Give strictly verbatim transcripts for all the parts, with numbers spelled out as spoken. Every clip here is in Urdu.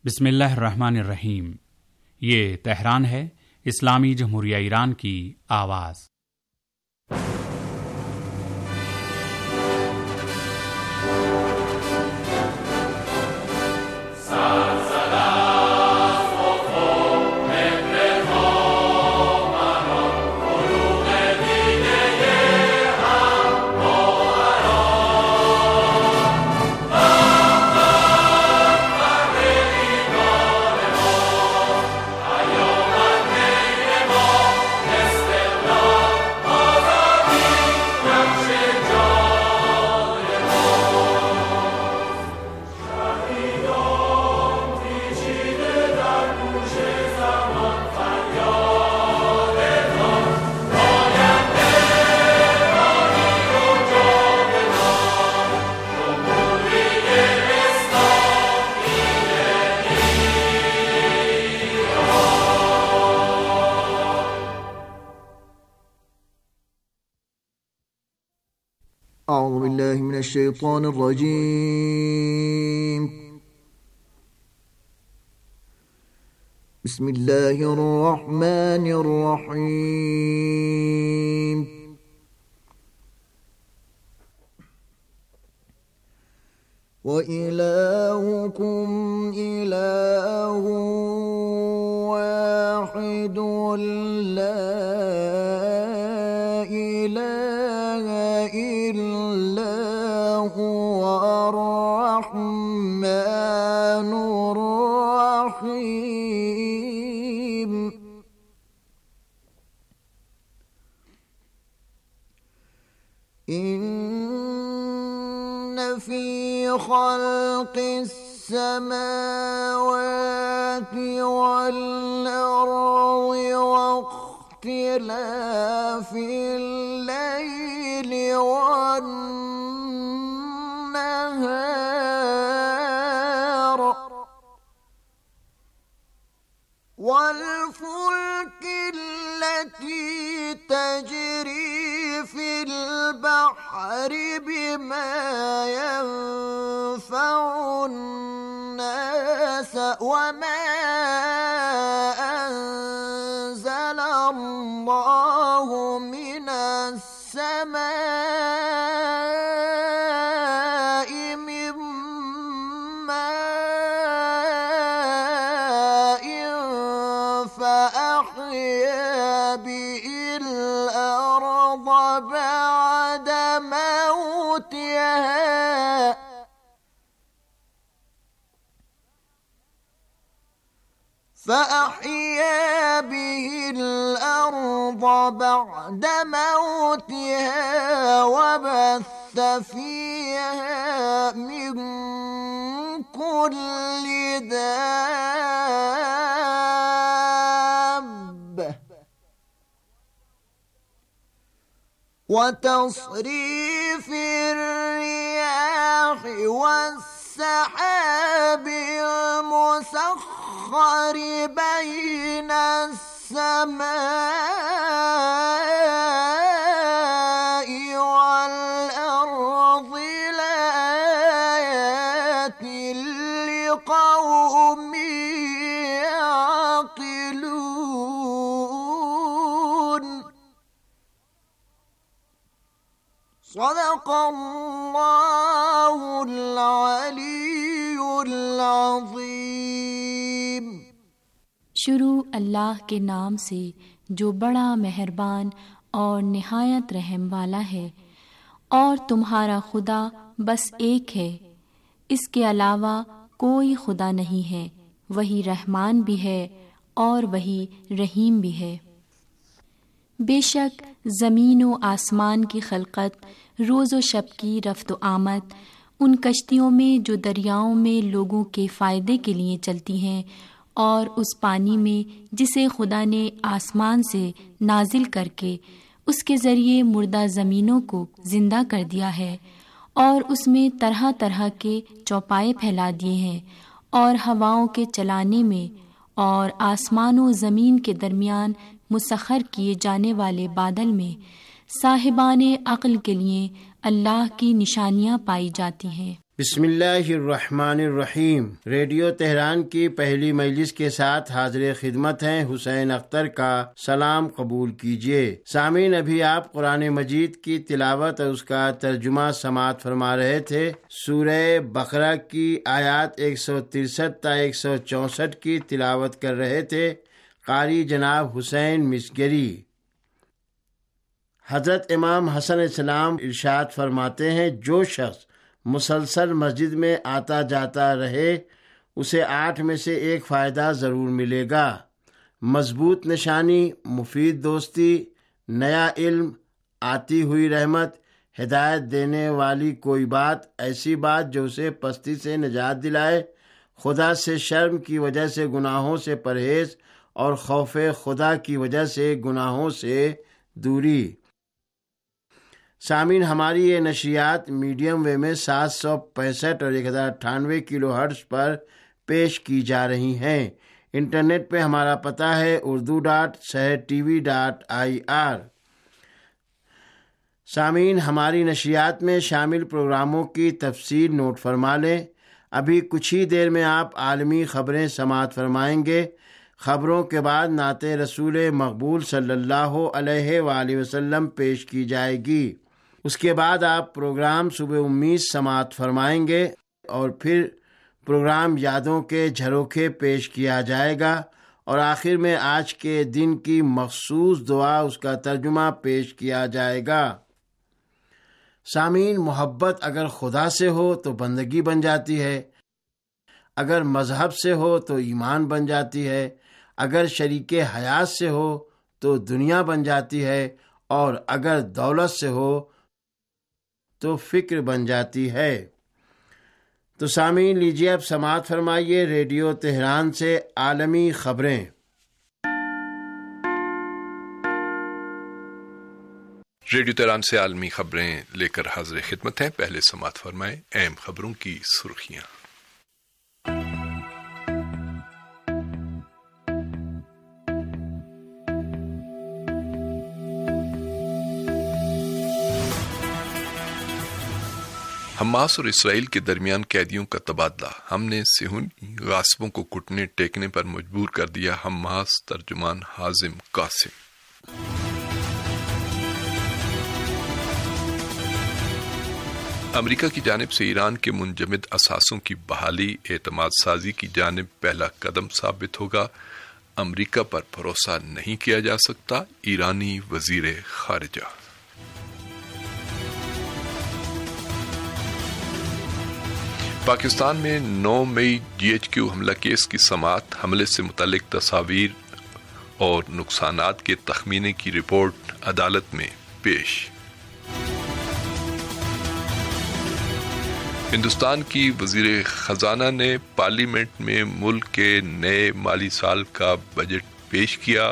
बिस्मिल्लाहिर्रहमानिर्रहीम। ये तेहरान है, इस्लामी जमहूरिया ईरान की आवाज़। أعوذ بالله من الشيطان الرجيم. بسم الله الرحمن الرحيم. وإلهكم إله واحد لا إله إلا هو الرحمن الرحيم. إن في خلق السماوات والأرض واختلاف الليل والنهار والفلك التي تجري في البحر بما ينفع الناس وما أنزل الله من السماء من ماء فأحيا به الأرض بعد موتها فأحيا به الأرض بعد موتها وبث فيها من كل دابة وتصريف الرياح والسحاب المسخر بين السماء والأرض لآيات لقوم يعقلون. صدق الله العلي العظيم. शुरू अल्लाह के नाम से जो बड़ा मेहरबान और निहायत रहम वाला है। और तुम्हारा खुदा बस एक है, इसके अलावा कोई खुदा नहीं है। वही रहमान भी है और वही रहीम भी है। बेशक ज़मीन व आसमान की खलकत, रोज़ व शब की रफ्त व आमद, उन कश्तियों में जो दरियाओं में लोगों के फ़ायदे के लिए चलती हैं, और उस पानी में जिसे खुदा ने आसमान से नाजिल करके उसके ज़रिए मुर्दा ज़मीनों को ज़िंदा कर दिया है, और उसमें तरह तरह के चौपाए फैला दिए हैं, और हवाओं के चलाने में और आसमान व ज़मीन के दरमियान मुसख्खर किए जाने वाले बादल में साहिबाने अक्ल के लिए अल्लाह की निशानियाँ पाई जाती हैं। بسم اللہ الرحمن الرحیم۔ ریڈیو تہران کی پہلی مجلس کے ساتھ حاضر خدمت ہیں حسین اختر کا سلام قبول کیجیے۔ سامعین، ابھی آپ قرآن مجید کی تلاوت اور اس کا ترجمہ سماعت فرما رہے تھے۔ سورہ بقرہ کی آیات ایک سو ترسٹھ تا ایک سو چونسٹھ کی تلاوت کر رہے تھے قاری جناب حسین مسگری۔ حضرت امام حسن علیہ السلام ارشاد فرماتے ہیں، جو شخص مسلسل مسجد میں آتا جاتا رہے اسے آٹھ میں سے ایک فائدہ ضرور ملے گا: مضبوط نشانی، مفید دوستی، نیا علم، آتی ہوئی رحمت، ہدایت دینے والی کوئی بات، ایسی بات جو اسے پستی سے نجات دلائے، خدا سے شرم کی وجہ سے گناہوں سے پرہیز اور خوف خدا کی وجہ سے گناہوں سے دوری۔ سامعین، ہماری یہ نشریات میڈیم ویو میں سات سو پینسٹھ اور ایک ہزار اٹھانوے کلو ہرٹز پر پیش کی جا رہی ہیں۔ انٹرنیٹ پہ ہمارا پتہ ہے Urdu dot Sahar T V dot I R. سامعین، ہماری نشریات میں شامل پروگراموں کی تفصیل نوٹ فرما لیں۔ ابھی کچھ ہی دیر میں آپ عالمی خبریں سماعت فرمائیں گے۔ خبروں کے بعد نعت رسول مقبول صلی اللہ علیہ وآلہ وسلم پیش کی جائے گی۔ اس کے بعد آپ پروگرام صبح امید سماعت فرمائیں گے اور پھر پروگرام یادوں کے جھروکے پیش کیا جائے گا، اور آخر میں آج کے دن کی مخصوص دعا، اس کا ترجمہ پیش کیا جائے گا۔ سامعین، محبت اگر خدا سے ہو تو بندگی بن جاتی ہے، اگر مذہب سے ہو تو ایمان بن جاتی ہے، اگر شریک حیات سے ہو تو دنیا بن جاتی ہے، اور اگر دولت سے ہو تو فکر بن جاتی ہے۔ تو سامعین، لیجیے اب سماعت فرمائیے ریڈیو تہران سے عالمی خبریں۔ ریڈیو تہران سے عالمی خبریں لے کر حاضر خدمت ہیں۔ پہلے سماعت فرمائیں اہم خبروں کی سرخیاں۔ حماس اور اسرائیل کے درمیان قیدیوں کا تبادلہ، ہم نے صہیونی غاصبوں کو گھٹنے ٹیکنے پر مجبور کر دیا، حماس ترجمان حازم قاسم۔ امریکہ کی جانب سے ایران کے منجمد اثاثوں کی بحالی اعتماد سازی کی جانب پہلا قدم ثابت ہوگا، امریکہ پر بھروسہ نہیں کیا جا سکتا، ایرانی وزیر خارجہ۔ پاکستان میں نو مئی جی ایچ کیو حملہ کیس کی سماعت، حملے سے متعلق تصاویر اور نقصانات کے تخمینے کی رپورٹ عدالت میں پیش۔ ہندوستان کی وزیر خزانہ نے پارلیمنٹ میں ملک کے نئے مالی سال کا بجٹ پیش کیا۔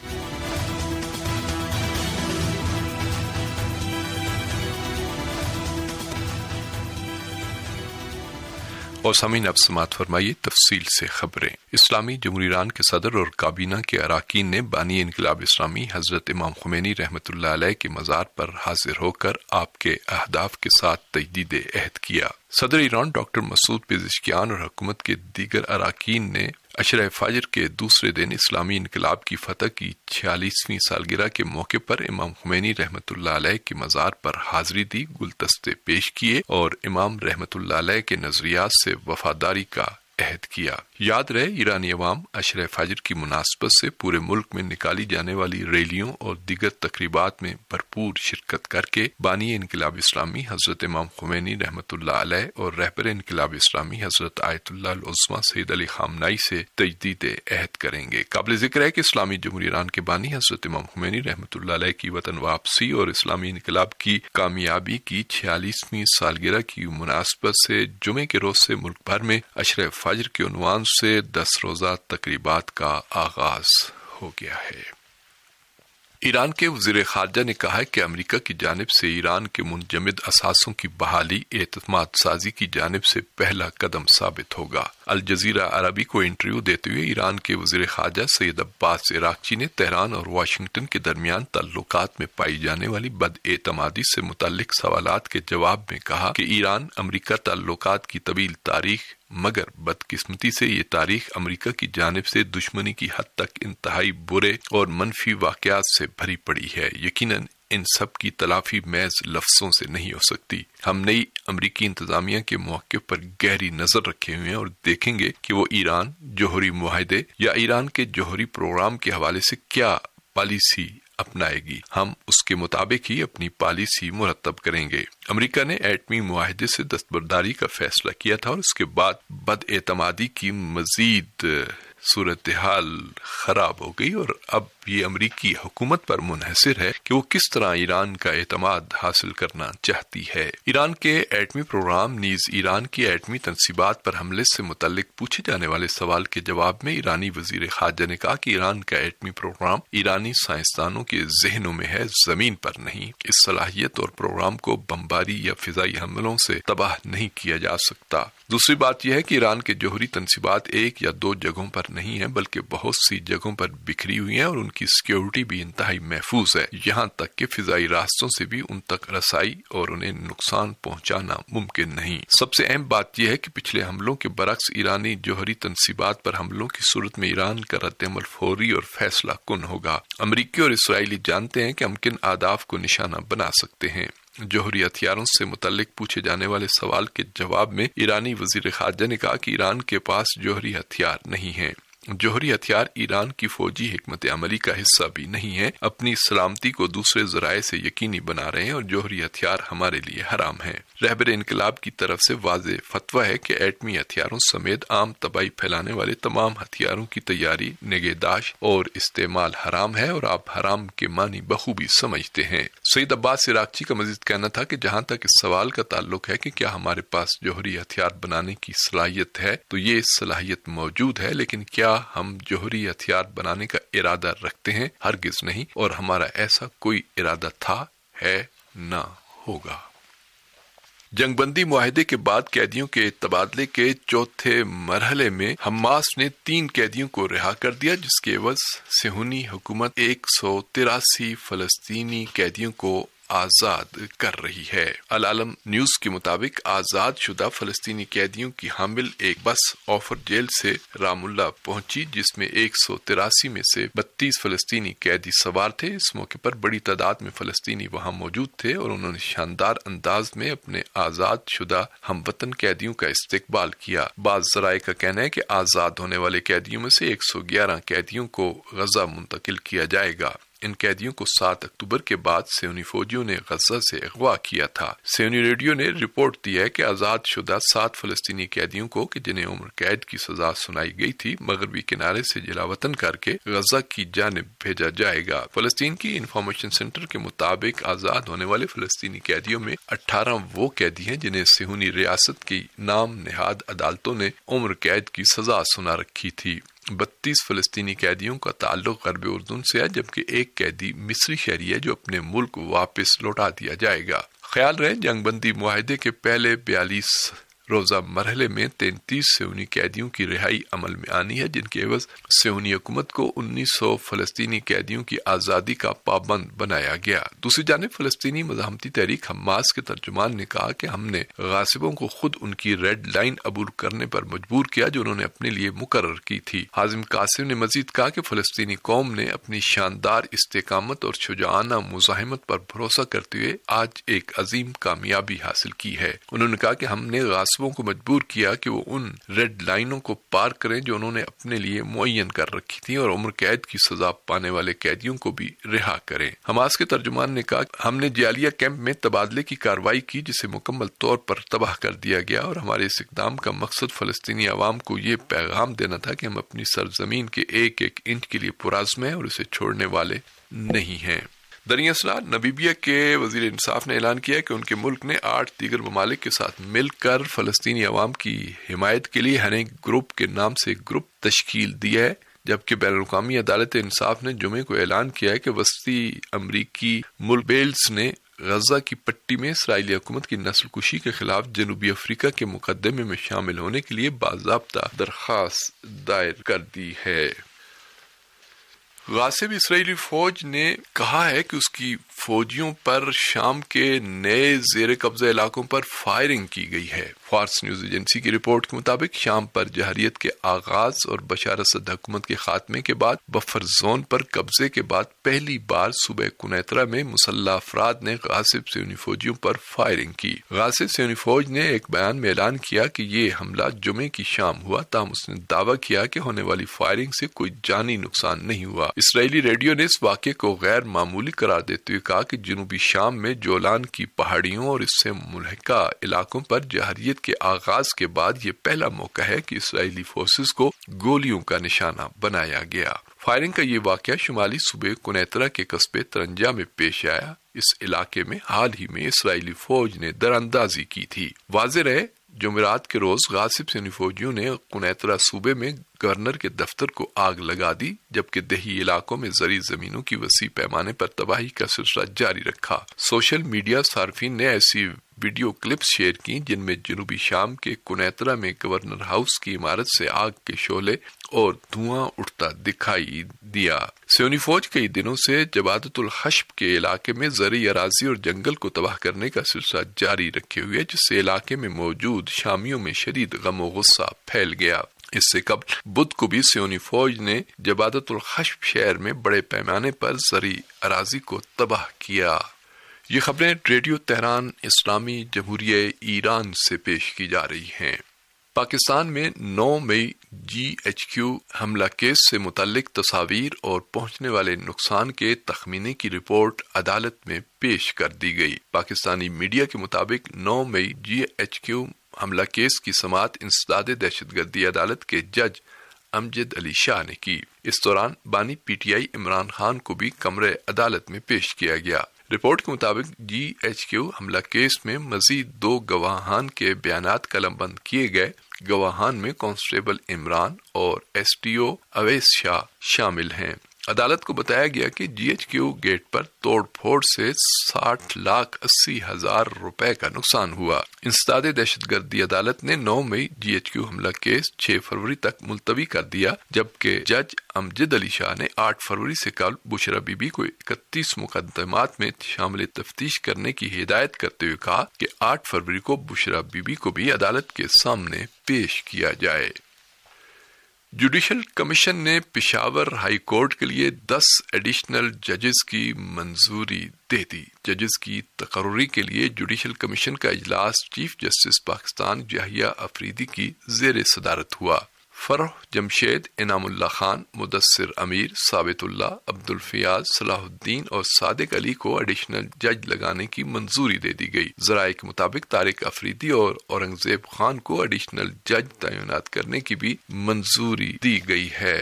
اور سامعین، اب سماعت فرمائیے تفصیل سے خبریں۔ اسلامی جمہوریہ ایران کے صدر اور کابینہ کے اراکین نے بانی انقلاب اسلامی حضرت امام خمینی رحمۃ اللہ علیہ کے مزار پر حاضر ہو کر آپ کے اہداف کے ساتھ تجدید عہد کیا۔ صدر ایران ڈاکٹر مسعود پزشکیان اور حکومت کے دیگر اراکین نے عشرہ فجر کے دوسرے دن اسلامی انقلاب کی فتح کی چھیالیسویں سالگرہ کے موقع پر امام خمینی رحمۃ اللہ علیہ کے مزار پر حاضری دی، گلدستے پیش کیے اور امام رحمۃ اللہ علیہ کے نظریات سے وفاداری کا عہد کیا۔ یاد رہے، ایرانی عوام عشرہ فجر کی مناسبت سے پورے ملک میں نکالی جانے والی ریلیوں اور دیگر تقریبات میں بھرپور شرکت کر کے بانی انقلاب اسلامی حضرت امام خمینی رحمۃ اللہ علیہ اور رہبر انقلاب اسلامی حضرت آیت اللہ العظمیٰ سید علی خامنئی سے تجدید عہد کریں گے۔ قابل ذکر ہے کہ اسلامی جمہوریہ ایران کے بانی حضرت امام خمینی رحمۃ اللہ علیہ کی وطن واپسی اور اسلامی انقلاب کی کامیابی کی چھیالیسویں سالگرہ کی مناسبت سے جمعے کے روز سے ملک بھر میں عشرہ فجر کے عنوان سے دس روزہ تقریبات کا آغاز ہو گیا ہے۔ ایران کے وزیر خارجہ نے کہا ہے کہ امریکہ کی جانب سے ایران کے منجمد اثاثوں کی بحالی اعتماد سازی کی جانب سے پہلا قدم ثابت ہوگا۔ الجزیرہ عربی کو انٹرویو دیتے ہوئے ایران کے وزیر خارجہ سید عباس عراقچی نے تہران اور واشنگٹن کے درمیان تعلقات میں پائی جانے والی بد اعتمادی سے متعلق سوالات کے جواب میں کہا کہ ایران امریکہ تعلقات کی طویل تاریخ، مگر بدقسمتی سے یہ تاریخ امریکہ کی جانب سے دشمنی کی حد تک انتہائی برے اور منفی واقعات سے بھری پڑی ہے۔ یقیناً ان سب کی تلافی محض لفظوں سے نہیں ہو سکتی۔ ہم نئی امریکی انتظامیہ کے موقف پر گہری نظر رکھے ہوئے ہیں اور دیکھیں گے کہ وہ ایران جوہری معاہدے یا ایران کے جوہری پروگرام کے حوالے سے کیا پالیسی اپنائے گی۔ ہم اس کے مطابق ہی اپنی پالیسی مرتب کریں گے۔ امریکہ نے ایٹمی معاہدے سے دستبرداری کا فیصلہ کیا تھا اور اس کے بعد بد اعتمادی کی مزید صورتحال خراب ہو گئی، اور اب یہ امریکی حکومت پر منحصر ہے کہ وہ کس طرح ایران کا اعتماد حاصل کرنا چاہتی ہے۔ ایران کے ایٹمی پروگرام نیز ایران کی ایٹمی تنصیبات پر حملے سے متعلق پوچھے جانے والے سوال کے جواب میں ایرانی وزیر خارجہ نے کہا کہ ایران کا ایٹمی پروگرام ایرانی سائنسدانوں کے ذہنوں میں ہے، زمین پر نہیں۔ اس صلاحیت اور پروگرام کو بمباری یا فضائی حملوں سے تباہ نہیں کیا جا سکتا۔ دوسری بات یہ ہے کہ ایران کے جوہری تنصیبات ایک یا دو جگہوں پر نہیں ہیں بلکہ بہت سی جگہوں پر بکھری ہوئی ہیں، اور ان کی سیکیورٹی بھی انتہائی محفوظ ہے، یہاں تک کہ فضائی راستوں سے بھی ان تک رسائی اور انہیں نقصان پہنچانا ممکن نہیں۔ سب سے اہم بات یہ ہے کہ پچھلے حملوں کے برعکس ایرانی جوہری تنصیبات پر حملوں کی صورت میں ایران کا رد عمل فوری اور فیصلہ کن ہوگا۔ امریکی اور اسرائیلی جانتے ہیں کہ ہم کن اہداف کو نشانہ بنا سکتے ہیں۔ جوہری ہتھیاروں سے متعلق پوچھے جانے والے سوال کے جواب میں ایرانی وزیر خارجہ نے کہا کہ ایران کے پاس جوہری ہتھیار نہیں ہیں۔ جوہری ہتھیار ایران کی فوجی حکمت عملی کا حصہ بھی نہیں ہے، اپنی سلامتی کو دوسرے ذرائع سے یقینی بنا رہے ہیں اور جوہری ہتھیار ہمارے لیے حرام ہیں۔ رہبر انقلاب کی طرف سے واضح فتویٰ ہے کہ ایٹمی ہتھیاروں سمیت عام تباہی پھیلانے والے تمام ہتھیاروں کی تیاری، نگہداشت اور استعمال حرام ہے، اور آپ حرام کے معنی بخوبی سمجھتے ہیں۔ سید عباس عراقچی کا مزید کہنا تھا کہ جہاں تک اس سوال کا تعلق ہے کہ کیا ہمارے پاس جوہری ہتھیار بنانے کی صلاحیت ہے، تو یہ صلاحیت موجود ہے، لیکن کیا ہم جوہری ہتھیار بنانے کا ارادہ رکھتے ہیں؟ ہرگز نہیں، اور ہمارا ایسا کوئی ارادہ تھا، ہے، نہ ہوگا۔ جنگ بندی معاہدے کے بعد قیدیوں کے تبادلے کے چوتھے مرحلے میں حماس نے تین قیدیوں کو رہا کر دیا، جس کے عوض صہیونی حکومت ایک سو تراسی فلسطینی قیدیوں کو آزاد کر رہی ہے۔ العالم نیوز کے مطابق آزاد شدہ فلسطینی قیدیوں کی حامل ایک بس آفر جیل سے رام اللہ پہنچی، جس میں ایک سو تراسی میں سے بتیس فلسطینی قیدی سوار تھے۔ اس موقع پر بڑی تعداد میں فلسطینی وہاں موجود تھے اور انہوں نے شاندار انداز میں اپنے آزاد شدہ ہم وطن قیدیوں کا استقبال کیا۔ بعض ذرائع کا کہنا ہے کہ آزاد ہونے والے قیدیوں میں سے ایک سو گیارہ قیدیوں کو غزہ منتقل کیا جائے گا۔ ان قیدیوں کو سات اکتوبر کے بعد صہیونی فوجیوں نے غزہ سے اغوا کیا تھا۔ صہیونی ریڈیو نے رپورٹ دی ہے کہ آزاد شدہ سات فلسطینی قیدیوں کو کہ جنہیں عمر قید کی سزا سنائی گئی تھی، مغربی کنارے سے جلا وطن کر کے غزہ کی جانب بھیجا جائے گا۔ فلسطین کی انفارمیشن سینٹر کے مطابق آزاد ہونے والے فلسطینی قیدیوں میں اٹھارہ وہ قیدی ہیں جنہیں صہیونی ریاست کی نام نہاد عدالتوں نے عمر قید کی سزا سنا رکھی تھی۔ بتیس فلسطینی قیدیوں کا تعلق غرب اردن سے ہے، جبکہ ایک قیدی مصری شہری ہے جو اپنے ملک واپس لوٹا دیا جائے گا۔ خیال رہے جنگ بندی معاہدے کے پہلے بیالیس روزہ مرحلے میں تینتیس صہیونی قیدیوں کی رہائی عمل میں آنی ہے، جن کے عوض صہیونی حکومت کو انیس سو فلسطینی قیدیوں کی آزادی کا پابند بنایا گیا۔ دوسری جانب فلسطینی مزاحمتی تحریک حماس کے ترجمان نے کہا کہ ہم نے غاصبوں کو خود ان کی ریڈ لائن عبور کرنے پر مجبور کیا جو انہوں نے اپنے لیے مقرر کی تھی۔ حازم قاسم نے مزید کہا کہ فلسطینی قوم نے اپنی شاندار استقامت اور شجاعانہ مزاحمت پر بھروسہ کرتے ہوئے آج ایک عظیم کامیابی حاصل کی ہے۔ انہوں نے کہا کہ ہم نے کو مجبور کیا کہ وہ ان ریڈ لائنوں کو پار کریں جو انہوں نے اپنے لیے معین کر رکھی تھی، اور عمر قید کی سزا پانے والے قیدیوں کو بھی رہا کریں۔ حماس کے ترجمان نے کہا کہ ہم نے جالیہ کیمپ میں تبادلے کی کارروائی کی جسے مکمل طور پر تباہ کر دیا گیا، اور ہمارے اس اقدام کا مقصد فلسطینی عوام کو یہ پیغام دینا تھا کہ ہم اپنی سرزمین کے ایک ایک انچ کے لیے پرعزم ہیں اور اسے چھوڑنے والے نہیں ہیں۔ دریں اثر نمیبیا کے وزیر انصاف نے اعلان کیا کہ ان کے ملک نے آٹھ دیگر ممالک کے ساتھ مل کر فلسطینی عوام کی حمایت کے لیے ہنیگ گروپ کے نام سے ایک گروپ تشکیل دیا ہے، جبکہ بین الاقوامی عدالت انصاف نے جمعے کو اعلان کیا ہے کہ وسطی امریکی ملک بیلز نے غزہ کی پٹی میں اسرائیلی حکومت کی نسل کشی کے خلاف جنوبی افریقہ کے مقدمے میں شامل ہونے کے لیے باضابطہ درخواست دائر کر دی ہے۔ غاصب اسرائیلی فوج نے کہا ہے کہ اس کی فوجیوں پر شام کے نئے زیر قبضہ علاقوں پر فائرنگ کی گئی ہے۔ فارس نیوز ایجنسی کی رپورٹ کے مطابق شام پر جہریت کے آغاز اور بشار اسد حکومت کے خاتمے کے بعد بفر زون پر قبضے کے بعد پہلی بار صبح کنیترا میں مسلح افراد نے غاصب صہیونی فوجیوں پر فائرنگ کی۔ غاصب صہیونی فوج نے ایک بیان میں اعلان کیا کہ یہ حملہ جمعے کی شام ہوا، تاہم اس نے دعویٰ کیا کہ ہونے والی فائرنگ سے کوئی جانی نقصان نہیں ہوا۔ اسرائیلی ریڈیو نے اس واقعے کو غیر معمولی قرار دیتے ہوئے کہا کہ جنوبی شام میں جولان کی پہاڑیوں اور اس سے ملحقہ علاقوں پر جہریت کے آغاز کے بعد یہ پہلا موقع ہے کہ اسرائیلی فورسز کو گولیوں کا نشانہ بنایا گیا۔ فائرنگ کا یہ واقعہ شمالی صوبے کنیترا کے قصبے ترنجا میں پیش آیا۔ اس علاقے میں حال ہی میں اسرائیلی فوج نے دراندازی کی تھی۔ واضح رہے، جمعرات کے روز غاصب صہیونی فوجیوں نے قنیطرہ صوبے میں گورنر کے دفتر کو آگ لگا دی، جبکہ دیہی علاقوں میں زرعی زمینوں کی وسیع پیمانے پر تباہی کا سلسلہ جاری رکھا۔ سوشل میڈیا صارفین نے ایسی ویڈیو کلپس شیئر کی جن میں جنوبی شام کے کنیطرہ میں گورنر ہاؤس کی عمارت سے آگ کے شعلے اور دھواں اٹھتا دکھائی دیا۔ صہیونی فوج کئی دنوں سے جبادت الخشب کے علاقے میں زرعی اراضی اور جنگل کو تباہ کرنے کا سلسلہ جاری رکھے ہوئے، جس سے علاقے میں موجود شامیوں میں شدید غم و غصہ پھیل گیا۔ اس سے قبل بدھ کو بھی صہیونی فوج نے جبادت الخشب شہر میں بڑے پیمانے پر زرعی اراضی کو تباہ کیا۔ یہ خبریں ریڈیو تہران اسلامی جمہوریہ ایران سے پیش کی جا رہی ہیں۔ پاکستان میں نو مئی جی ایچ کیو حملہ کیس سے متعلق تصاویر اور پہنچنے والے نقصان کے تخمینے کی رپورٹ عدالت میں پیش کر دی گئی۔ پاکستانی میڈیا کے مطابق نو مئی جی ایچ کیو حملہ کیس کی سماعت انسداد دہشت گردی عدالت کے جج امجد علی شاہ نے کی۔ اس دوران بانی P T I Imran Khan کو بھی کمرے عدالت میں پیش کیا گیا۔ رپورٹ کے مطابق جی ایچ کیو حملہ کیس میں مزید دو گواہان کے بیانات قلم بند کیے گئے۔ گواہان میں کانسٹیبل عمران اور S T O Awais Shah شامل ہیں۔ عدالت کو بتایا گیا کہ جی ایچ کیو گیٹ پر توڑ پھوڑ سے ساٹھ لاکھ اسی ہزار روپے کا نقصان ہوا۔ انسداد دہشت گردی عدالت نے نو مئی جی ایچ کیو حملہ کیس چھ فروری تک ملتوی کر دیا، جبکہ جج امجد علی شاہ نے آٹھ فروری سے قبل بشرا بی بی کو اکتیس مقدمات میں شامل تفتیش کرنے کی ہدایت کرتے ہوئے کہا کہ آٹھ فروری کو بشرا بی بی کو بھی عدالت کے سامنے پیش کیا جائے۔ جوڈیشل کمیشن نے پشاور ہائی کورٹ کے لیے دس ایڈیشنل ججز کی منظوری دے دی۔ ججز کی تقرری کے لیے جوڈیشل کمیشن کا اجلاس چیف جسٹس پاکستان یحییٰ افریدی کی زیر صدارت ہوا۔ فرح جمشید، انعام اللہ خان، مدثر امیر، ثابت اللہ، عبد الفیاض، صلاح الدین اور صادق علی کو ایڈیشنل جج لگانے کی منظوری دے دی گئی۔ ذرائع کے مطابق طارق افریدی اور اورنگزیب خان کو ایڈیشنل جج تعینات کرنے کی بھی منظوری دی گئی ہے۔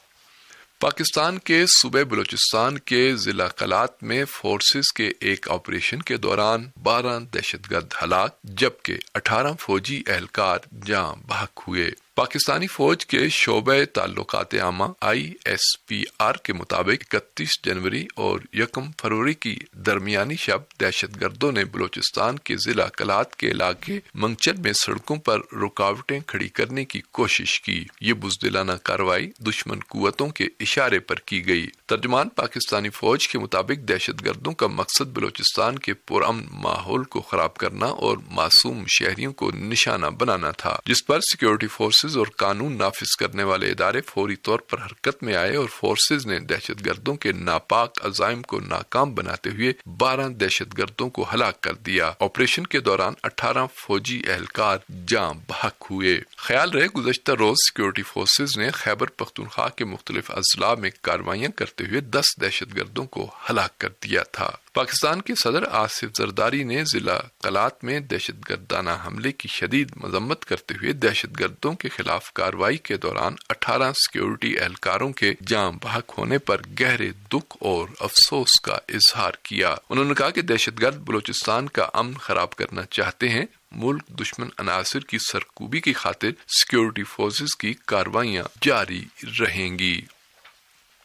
پاکستان کے صوبے بلوچستان کے ضلع قلات میں فورسز کے ایک آپریشن کے دوران بارہ دہشت گرد ہلاک، جبکہ اٹھارہ فوجی اہلکار جاں بحق ہوئے۔ پاکستانی فوج کے شعبہ تعلقات عامہ آئی ایس پی آر کے مطابق اکتیس جنوری اور یکم فروری کی درمیانی شب دہشت گردوں نے بلوچستان کے ضلع قلات کے علاقے منگچر میں سڑکوں پر رکاوٹیں کھڑی کرنے کی کوشش کی۔ یہ بزدلانہ کارروائی دشمن قوتوں کے اشارے پر کی گئی۔ ترجمان پاکستانی فوج کے مطابق دہشت گردوں کا مقصد بلوچستان کے پرامن ماحول کو خراب کرنا اور معصوم شہریوں کو نشانہ بنانا تھا، جس پر سیکیورٹی فورسز اور قانون نافذ کرنے والے ادارے فوری طور پر حرکت میں آئے اور فورسز نے دہشت گردوں کے ناپاک عزائم کو ناکام بناتے ہوئے بارہ دہشت گردوں کو ہلاک کر دیا۔ آپریشن کے دوران اٹھارہ فوجی اہلکار جاں بحق ہوئے۔ خیال رہے گزشتہ روز سیکیورٹی فورسز نے خیبر پختونخوا کے مختلف اضلاع میں کاروائیاں کرتے ہوئے دس دہشت گردوں کو ہلاک کر دیا تھا۔ پاکستان کے صدر آصف زرداری نے ضلع قلات میں دہشت گردانہ حملے کی شدید مذمت کرتے ہوئے دہشت گردوں کے خلاف کارروائی کے دوران اٹھارہ سیکیورٹی اہلکاروں کے جاں بحق ہونے پر گہرے دکھ اور افسوس کا اظہار کیا۔ انہوں نے کہا کہ دہشت گرد بلوچستان کا امن خراب کرنا چاہتے ہیں۔ ملک دشمن عناصر کی سرکوبی کی خاطر سیکیورٹی فورسز کی کارروائیاں جاری رہیں گی۔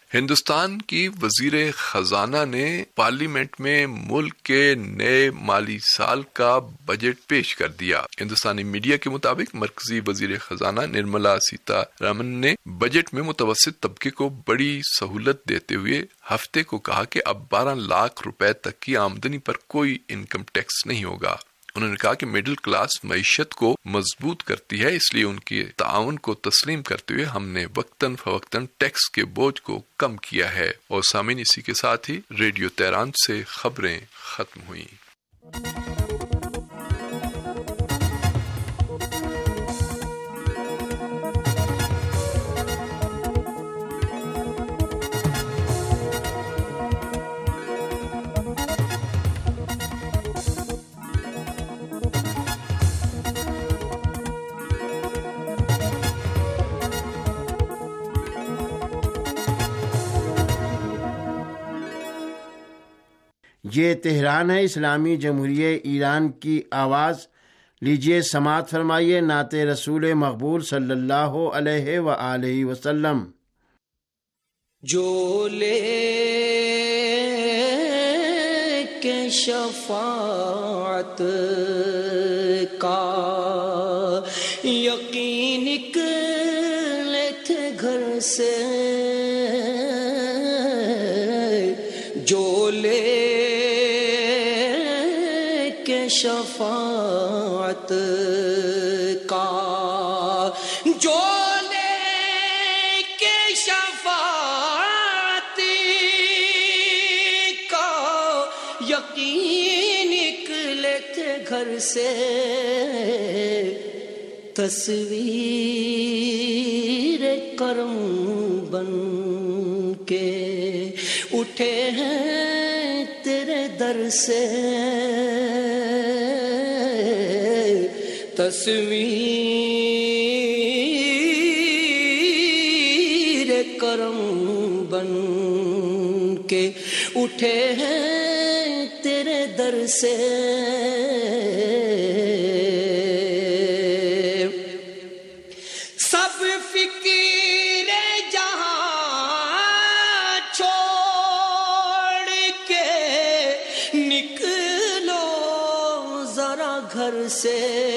ہندوستان کی وزیر خزانہ نے پارلیمنٹ میں ملک کے نئے مالی سال کا بجٹ پیش کر دیا۔ ہندوستانی میڈیا کے مطابق مرکزی وزیر خزانہ نرملا سیتا رمن نے بجٹ میں متوسط طبقے کو بڑی سہولت دیتے ہوئے ہفتے کو کہا کہ اب بارہ لاکھ روپے تک کی آمدنی پر کوئی انکم ٹیکس نہیں ہوگا۔ انہوں نے کہا کہ مڈل کلاس معیشت کو مضبوط کرتی ہے، اس لیے ان کے تعاون کو تسلیم کرتے ہوئے ہم نے وقتاً فوقتاً ٹیکس کے بوجھ کو کم کیا ہے۔ اور سامعین، اسی کے ساتھ ہی ریڈیو تہران سے خبریں ختم ہوئیں۔ یہ تہران ہے، اسلامی جمہوریہ ایران کی آواز۔ لیجیے سماعت فرمائیے نعت رسول مقبول صلی اللہ علیہ وآلہ وسلم۔ جو لے کے شفاعت کا یقین نکلے تھے گھر سے، جو لے شفاعت کا، جو لے کے شفاعت کا یقین نکلے تھے گھر سے، تصویر کرم بن کے اٹھے ہیں تیرے در سے، تصویر کرم بن کے اٹھے ہیں تیرے در سے، سب فکر جہاں چھوڑ کے نکلو ذرا گھر سے،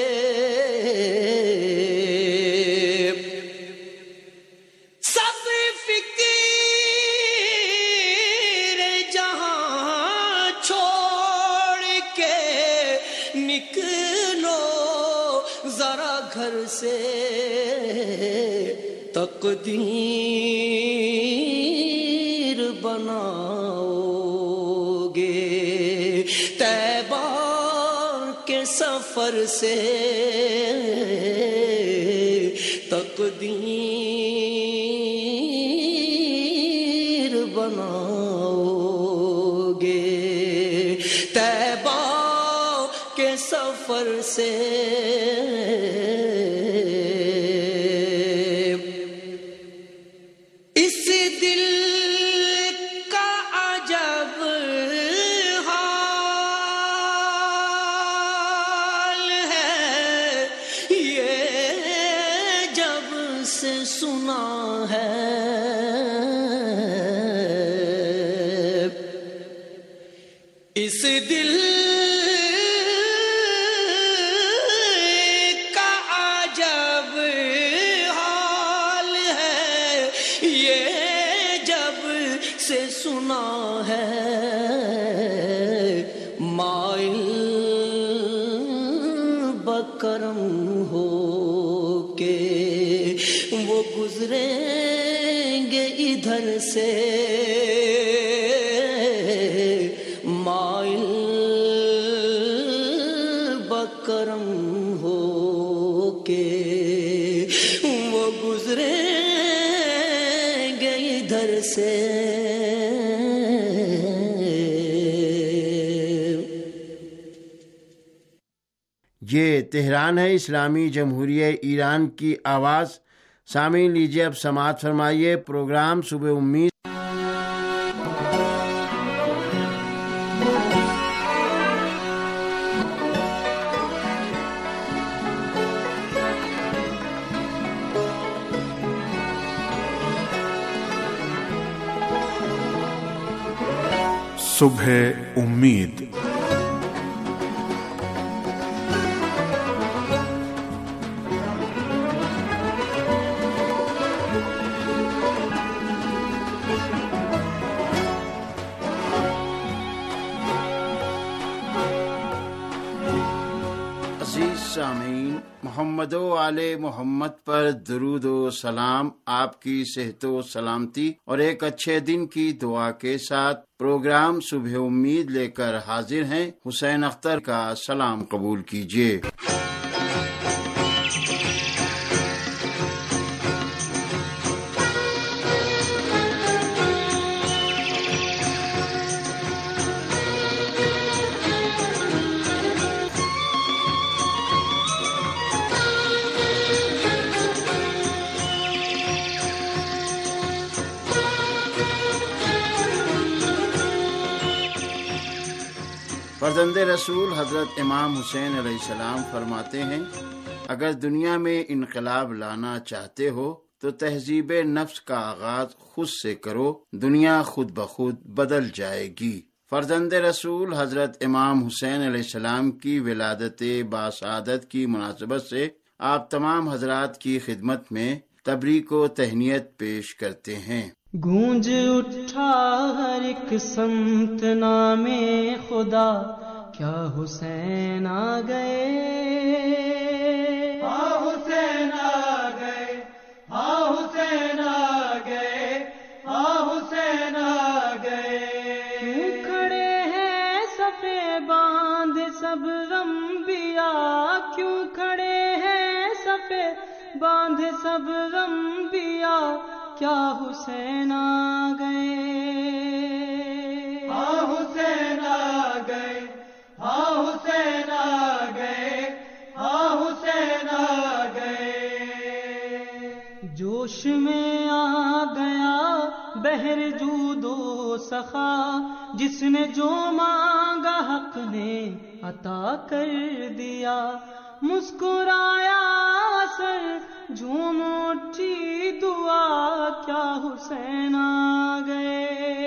سے تقدیر بناؤ گے طیبہ کے سفر سے، تقدیر بناؤ گے طیبہ کے سفر سے، سنا ہے اس دل کا عجب حال ہے، یہ جب سے سنا ہے، مائل بکرم ہو کے وہ گزریں گے ادھر سے، مائل بکرم ہو کے وہ گزریں گے ادھر سے، یہ تہران ہے، اسلامی جمہوریہ ایران کی آواز۔ سامعین لیجیے اب سماعت فرمائیے پروگرام صبح امید۔ صبح امید۔ سامعین، محمد و آل محمد پر درود و سلام، آپ کی صحت و سلامتی اور ایک اچھے دن کی دعا کے ساتھ پروگرام صبح امید لے کر حاضر ہیں۔ حسین اختر کا سلام قبول کیجیے۔ فرزند رسول حضرت امام حسین علیہ السلام فرماتے ہیں، اگر دنیا میں انقلاب لانا چاہتے ہو تو تہذیب نفس کا آغاز خود سے کرو، دنیا خود بخود بدل جائے گی۔ فرزند رسول حضرت امام حسین علیہ السلام کی ولادت باسعادت کی مناسبت سے آپ تمام حضرات کی خدمت میں تبریک و تہنیت پیش کرتے ہیں۔ گونج اٹھا ہر ایک سمت نام خدا، کیا حسین آ گئے، ہاں حسین آ گئے، ہاں حسین آ گئے، ہاں حسین آ گئے۔ کیوں کھڑے ہیں صفے باندھ سب انبیاء، کیوں کھڑے ہیں صفے باندھ سب انبیاء، کیا حسین آ گئے، ہاں حسین آ گئے، ہاں حسین آ گئے، ہاں حسین آ گئے۔ جوش میں آ گیا بحر جود و سخا، جس نے جو مانگا حق نے عطا کر دیا، مسکرایا سر جھوم اٹھی دعا، کیا حسین آ گئے،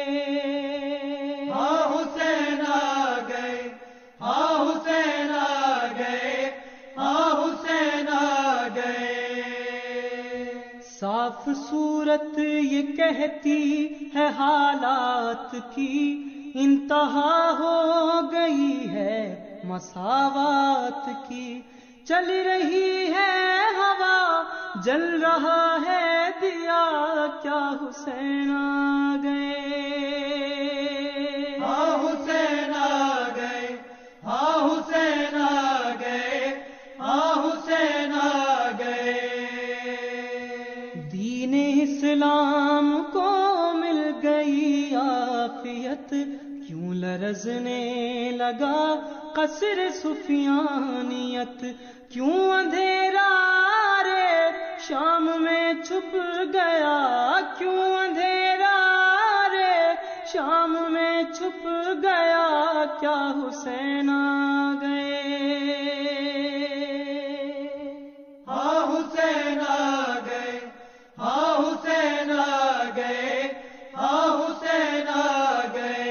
ہاں حسین آ گئے، ہاں حسین آ گئے، ہاں حسین آ گئے۔ صاف صورت یہ کہتی ہے حالات کی، انتہا ہو گئی ہے مساوات کی، چل رہی ہے ہوا جل رہا ہے دیا، کیا حسین آ گئے، ہاں حسین آ گئے، ہاں حسین آ گئے، ہاں حسین آ گئے۔ دین اسلام کو مل گئی عافیت، کیوں لرزنے لگا قصر سفیانیت، کیوں اندھیرا رے شام میں چھپ گیا، کیوں اندھیرا رے شام میں چھپ گیا، کیا حسین آ گئے، ہاں حسین آ گئے، ہاں حسین آ گئے، ہاں حسین آ گئے۔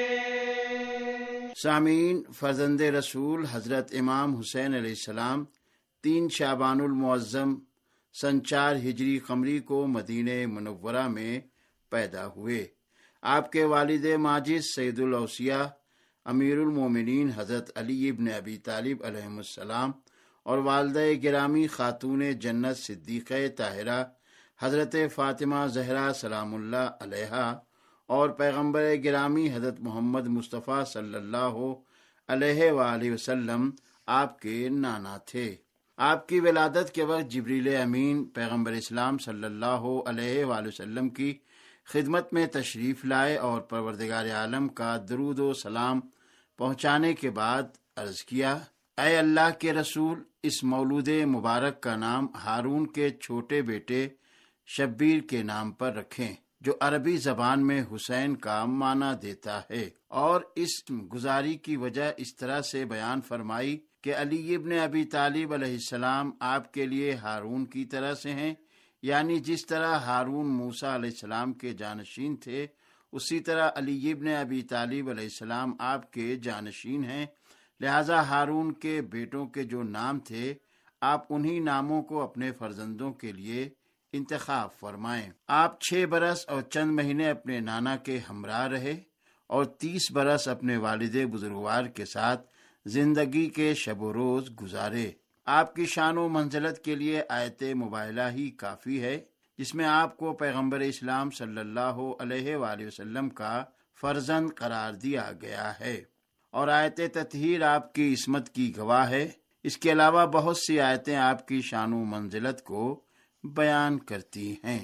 سامعین، فرزند رسول حضرت امام حسین علیہ السلام تین شعبان المعظم سن چار ہجری قمری کو مدینہ منورہ میں پیدا ہوئے۔ آپ کے والد ماجد سید الاوصیاء امیر المومنین حضرت علی ابن ابی طالب علیہ السلام اور والدہ گرامی خاتون جنت صدیقہ طاہرہ حضرت فاطمہ زہرا سلام اللہ علیہا اور پیغمبر گرامی حضرت محمد مصطفیٰ صلی اللہ علیہ وآلہ وسلم آپ کے نانا تھے۔ آپ کی ولادت کے وقت جبریل امین پیغمبر اسلام صلی اللہ علیہ وآلہ وسلم کی خدمت میں تشریف لائے اور پروردگار عالم کا درود و سلام پہنچانے کے بعد عرض کیا، اے اللہ کے رسول، اس مولود مبارک کا نام ہارون کے چھوٹے بیٹے شبیر کے نام پر رکھیں، جو عربی زبان میں حسین کا معنی دیتا ہے، اور اس گزاری کی وجہ اس طرح سے بیان فرمائی کہ علی ابن ابی طالب علیہ السلام آپ کے لیے ہارون کی طرح سے ہیں، یعنی جس طرح ہارون موسیٰ علیہ السلام کے جانشین تھے، اسی طرح علی ابن ابی طالب علیہ السلام آپ کے جانشین ہیں، لہذا ہارون کے بیٹوں کے جو نام تھے آپ انہی ناموں کو اپنے فرزندوں کے لیے انتخاب فرمائیں۔ آپ چھ برس اور چند مہینے اپنے نانا کے ہمراہ رہے اور تیس برس اپنے والد بزرگوار کے ساتھ زندگی کے شب و روز گزارے۔ آپ کی شان و منزلت کے لیے آیت مباہلہ ہی کافی ہے، جس میں آپ کو پیغمبر اسلام صلی اللہ علیہ وآلہ وسلم کا فرزند قرار دیا گیا ہے، اور آیت تطہیر آپ کی عصمت کی گواہ ہے۔ اس کے علاوہ بہت سی آیتیں آپ کی شان و منزلت کو بیان کرتی ہیں۔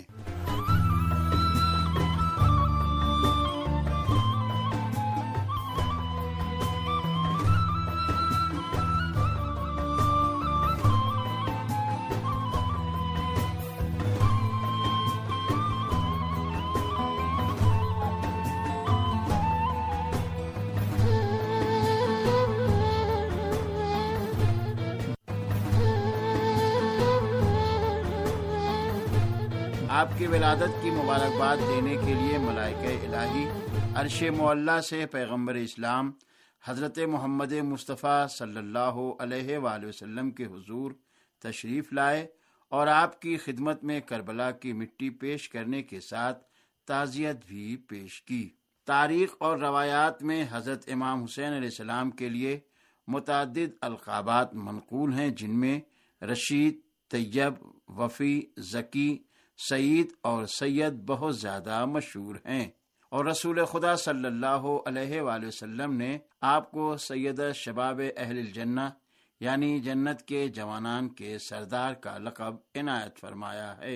آپ کی ولادت کی مبارکباد دینے کے لیے ملائکہ الہی عرش معلیٰ سے پیغمبر اسلام حضرت محمد مصطفیٰ صلی اللہ علیہ وآلہ وسلم کے حضور تشریف لائے اور آپ کی خدمت میں کربلا کی مٹی پیش کرنے کے ساتھ تعزیت بھی پیش کی۔ تاریخ اور روایات میں حضرت امام حسین علیہ السلام کے لیے متعدد القابات منقول ہیں، جن میں رشید، طیب، وفی، ذکی، سعید اور سید بہت زیادہ مشہور ہیں، اور رسول خدا صلی اللہ علیہ وآلہ وسلم نے آپ کو سید شباب اہل الجنہ یعنی جنت کے جوانان کے سردار کا لقب عنایت فرمایا ہے،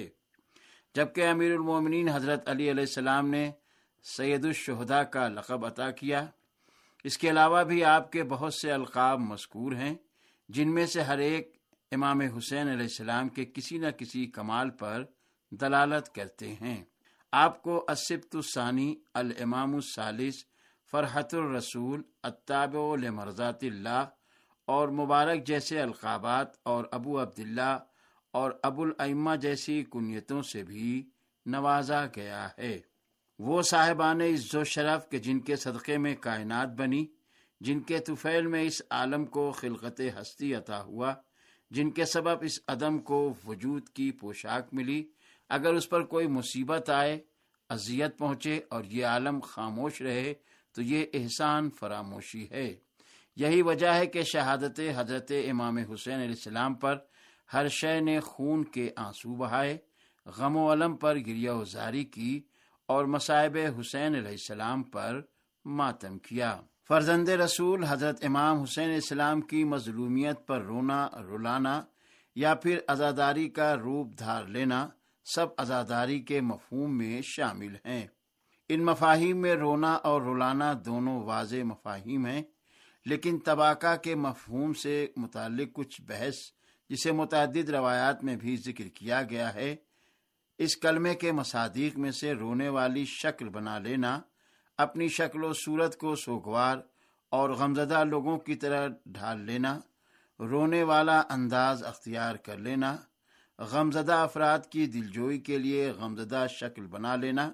جبکہ امیر المومنین حضرت علی علیہ السلام نے سید الشہداء کا لقب عطا کیا۔ اس کے علاوہ بھی آپ کے بہت سے القاب مذکور ہیں، جن میں سے ہر ایک امام حسین علیہ السلام کے کسی نہ کسی کمال پر دلالت کرتے ہیں۔ آپ کو السبت الثانی، الامام الثالث، فرحت الرسول، التابع لمرضات اللہ اور مبارک جیسے القابات اور ابو عبداللہ اور ابو الائمہ جیسی کنیتوں سے بھی نوازا گیا ہے۔ وہ صاحبان عز و شرف کہ جن کے صدقے میں کائنات بنی، جن کے طفیل میں اس عالم کو خلقت ہستی عطا ہوا، جن کے سبب اس عدم کو وجود کی پوشاک ملی، اگر اس پر کوئی مصیبت آئے، اذیت پہنچے اور یہ عالم خاموش رہے تو یہ احسان فراموشی ہے۔ یہی وجہ ہے کہ شہادت حضرت امام حسین علیہ السلام پر ہر شے نے خون کے آنسو بہائے، غم و علم پر گریہ و زاری کی اور مصائب حسین علیہ السلام پر ماتم کیا۔ فرزند رسول حضرت امام حسین علیہ السلام کی مظلومیت پر رونا رلانا یا پھر عزاداری کا روپ دھار لینا سب عزاداری کے مفہوم میں شامل ہیں۔ ان مفاہیم میں رونا اور رلانا دونوں واضح مفاہیم ہیں، لیکن تباکہ کے مفہوم سے متعلق کچھ بحث جسے متعدد روایات میں بھی ذکر کیا گیا ہے۔ اس کلمے کے مصادیق میں سے رونے والی شکل بنا لینا، اپنی شکل و صورت کو سوگوار اور غمزدہ لوگوں کی طرح ڈھال لینا، رونے والا انداز اختیار کر لینا، غمزدہ افراد کی دلجوئی کے لیے غمزدہ شکل بنا لینا،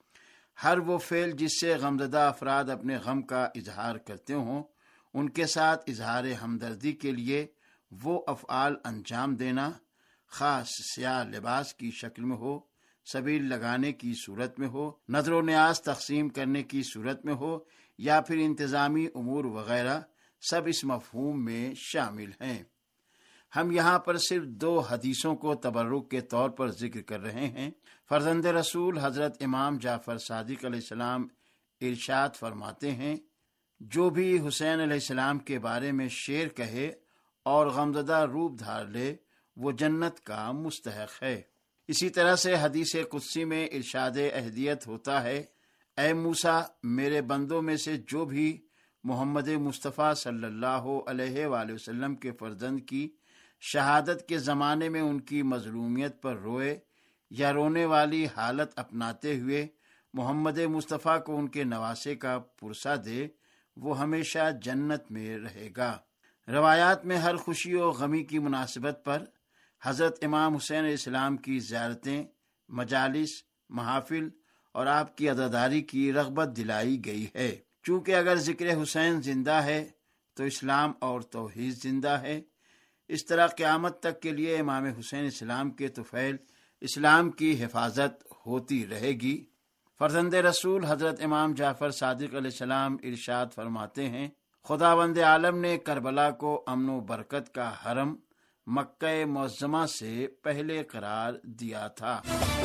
ہر وہ فعل جس سے غمزدہ افراد اپنے غم کا اظہار کرتے ہوں ان کے ساتھ اظہار ہمدردی کے لیے وہ افعال انجام دینا، خاص سیاہ لباس کی شکل میں ہو، سبیل لگانے کی صورت میں ہو، نذر و نیاز تقسیم کرنے کی صورت میں ہو، یا پھر انتظامی امور وغیرہ، سب اس مفہوم میں شامل ہیں۔ ہم یہاں پر صرف دو حدیثوں کو تبرک کے طور پر ذکر کر رہے ہیں۔ فرزند رسول حضرت امام جعفر صادق علیہ السلام ارشاد فرماتے ہیں، جو بھی حسین علیہ السلام کے بارے میں شعر کہے اور غمزدہ روپ دھار لے وہ جنت کا مستحق ہے۔ اسی طرح سے حدیث قدسی میں ارشاد اہدیت ہوتا ہے، اے موسیٰ، میرے بندوں میں سے جو بھی محمد مصطفیٰ صلی اللہ علیہ وآلہ وسلم کے فرزند کی شہادت کے زمانے میں ان کی مظلومیت پر روئے یا رونے والی حالت اپناتے ہوئے محمد مصطفیٰ کو ان کے نواسے کا پرسہ دے، وہ ہمیشہ جنت میں رہے گا۔ روایات میں ہر خوشی و غمی کی مناسبت پر حضرت امام حسین علیہ السلام کی زیارتیں، مجالس، محافل اور آپ کی عزاداری کی رغبت دلائی گئی ہے۔ چونکہ اگر ذکر حسین زندہ ہے تو اسلام اور توحید زندہ ہے، اس طرح قیامت تک کے لیے امام حسین السلام کے طفیل اسلام کی حفاظت ہوتی رہے گی۔ فرزند رسول حضرت امام جعفر صادق علیہ السلام ارشاد فرماتے ہیں، خداوند عالم نے کربلا کو امن و برکت کا حرم مکہ معظمہ سے پہلے قرار دیا تھا۔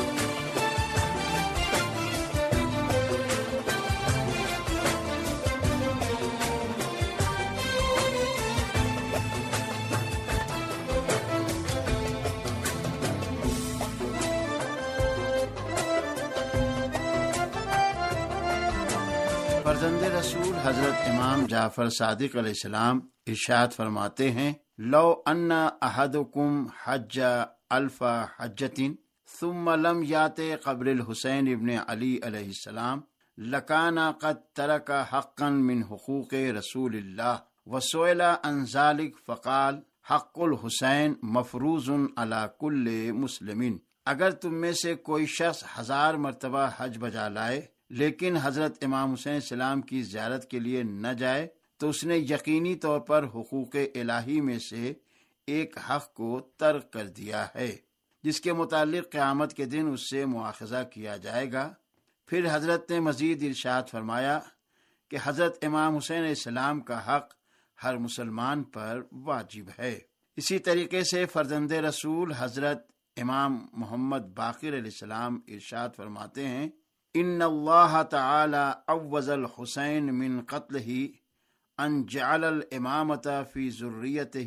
فرزند رسول حضرت امام جعفر صادق علیہ السلام ارشاد فرماتے ہیں، لو ان احدکم حج الف حجۃ ثم لم یات قبر الحسین ابن علی علیہ السلام لکان قد ترک حقا من حقوق رسول اللہ وسئل عن ذلک فقال حق الحسین مفروض علی کل مسلم۔ اگر تم میں سے کوئی شخص ہزار مرتبہ حج بجا لائے لیکن حضرت امام حسین السلام کی زیارت کے لیے نہ جائے تو اس نے یقینی طور پر حقوق الہی میں سے ایک حق کو ترک کر دیا ہے، جس کے متعلق قیامت کے دن اس سے مواخذہ کیا جائے گا۔ پھر حضرت نے مزید ارشاد فرمایا کہ حضرت امام حسین علیہ السلام کا حق ہر مسلمان پر واجب ہے۔ اسی طریقے سے فرزند رسول حضرت امام محمد باقر علیہ السلام ارشاد فرماتے ہیں، ان اللہ تعالی عوض الحسین من قتلہ ان جعل الامامۃ فی ذریتہ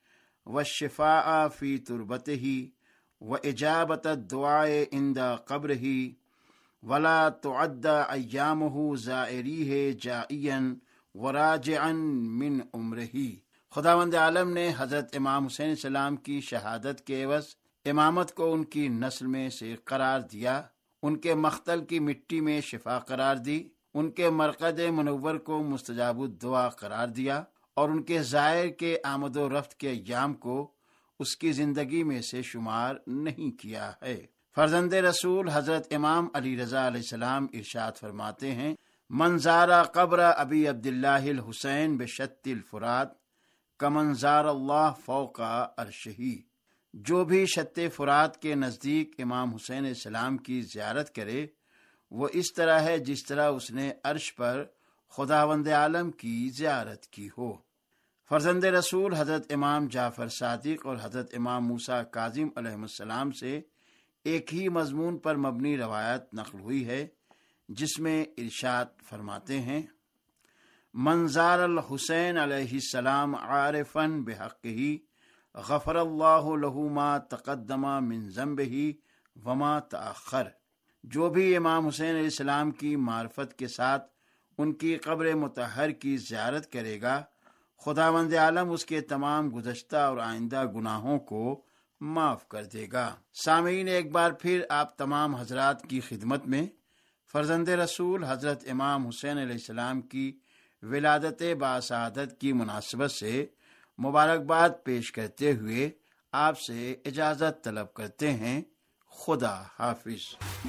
والشفاء فی تربتہ واجابۃ الدعاء عند قبرہ ولا تعد ایامہ زائریہ جائیا وراجعا من عمرہ۔ خداوند عالم نے حضرت امام حسین السلام کی شہادت کے عوض امامت کو ان کی نسل میں سے قرار دیا، ان کے مقتل کی مٹی میں شفا قرار دی، ان کے مرقد منور کو مستجاب الدعا قرار دیا اور ان کے زائر کے آمد و رفت کے ایام کو اس کی زندگی میں سے شمار نہیں کیا ہے۔ فرزند رسول حضرت امام علی رضا علیہ السلام ارشاد فرماتے ہیں، من زار قبر ابی عبداللہ الحسین بشت الفرات کمن زار اللہ فوق عرشہ۔ جو بھی شت فرات کے نزدیک امام حسین علیہ السلام کی زیارت کرے وہ اس طرح ہے جس طرح اس نے عرش پر خداوند عالم کی زیارت کی ہو۔ فرزند رسول حضرت امام جعفر صادق اور حضرت امام موسیٰ کاظم علیہ السلام سے ایک ہی مضمون پر مبنی روایت نقل ہوئی ہے، جس میں ارشاد فرماتے ہیں، من زار الحسین علیہ السلام عارفا بحقہ غفر اللہ لہ ما تقدم من ذنبہ وما تأخر۔ جو بھی امام حسین علیہ السلام کی معرفت کے ساتھ ان کی قبر مطہر کی زیارت کرے گا، خداوند عالم اس کے تمام گزشتہ اور آئندہ گناہوں کو معاف کر دے گا۔ سامعین، ایک بار پھر آپ تمام حضرات کی خدمت میں فرزند رسول حضرت امام حسین علیہ السلام کی ولادت باسعادت کی مناسبت سے مبارکباد پیش کرتے ہوئے آپ سے اجازت طلب کرتے ہیں۔ خدا حافظ۔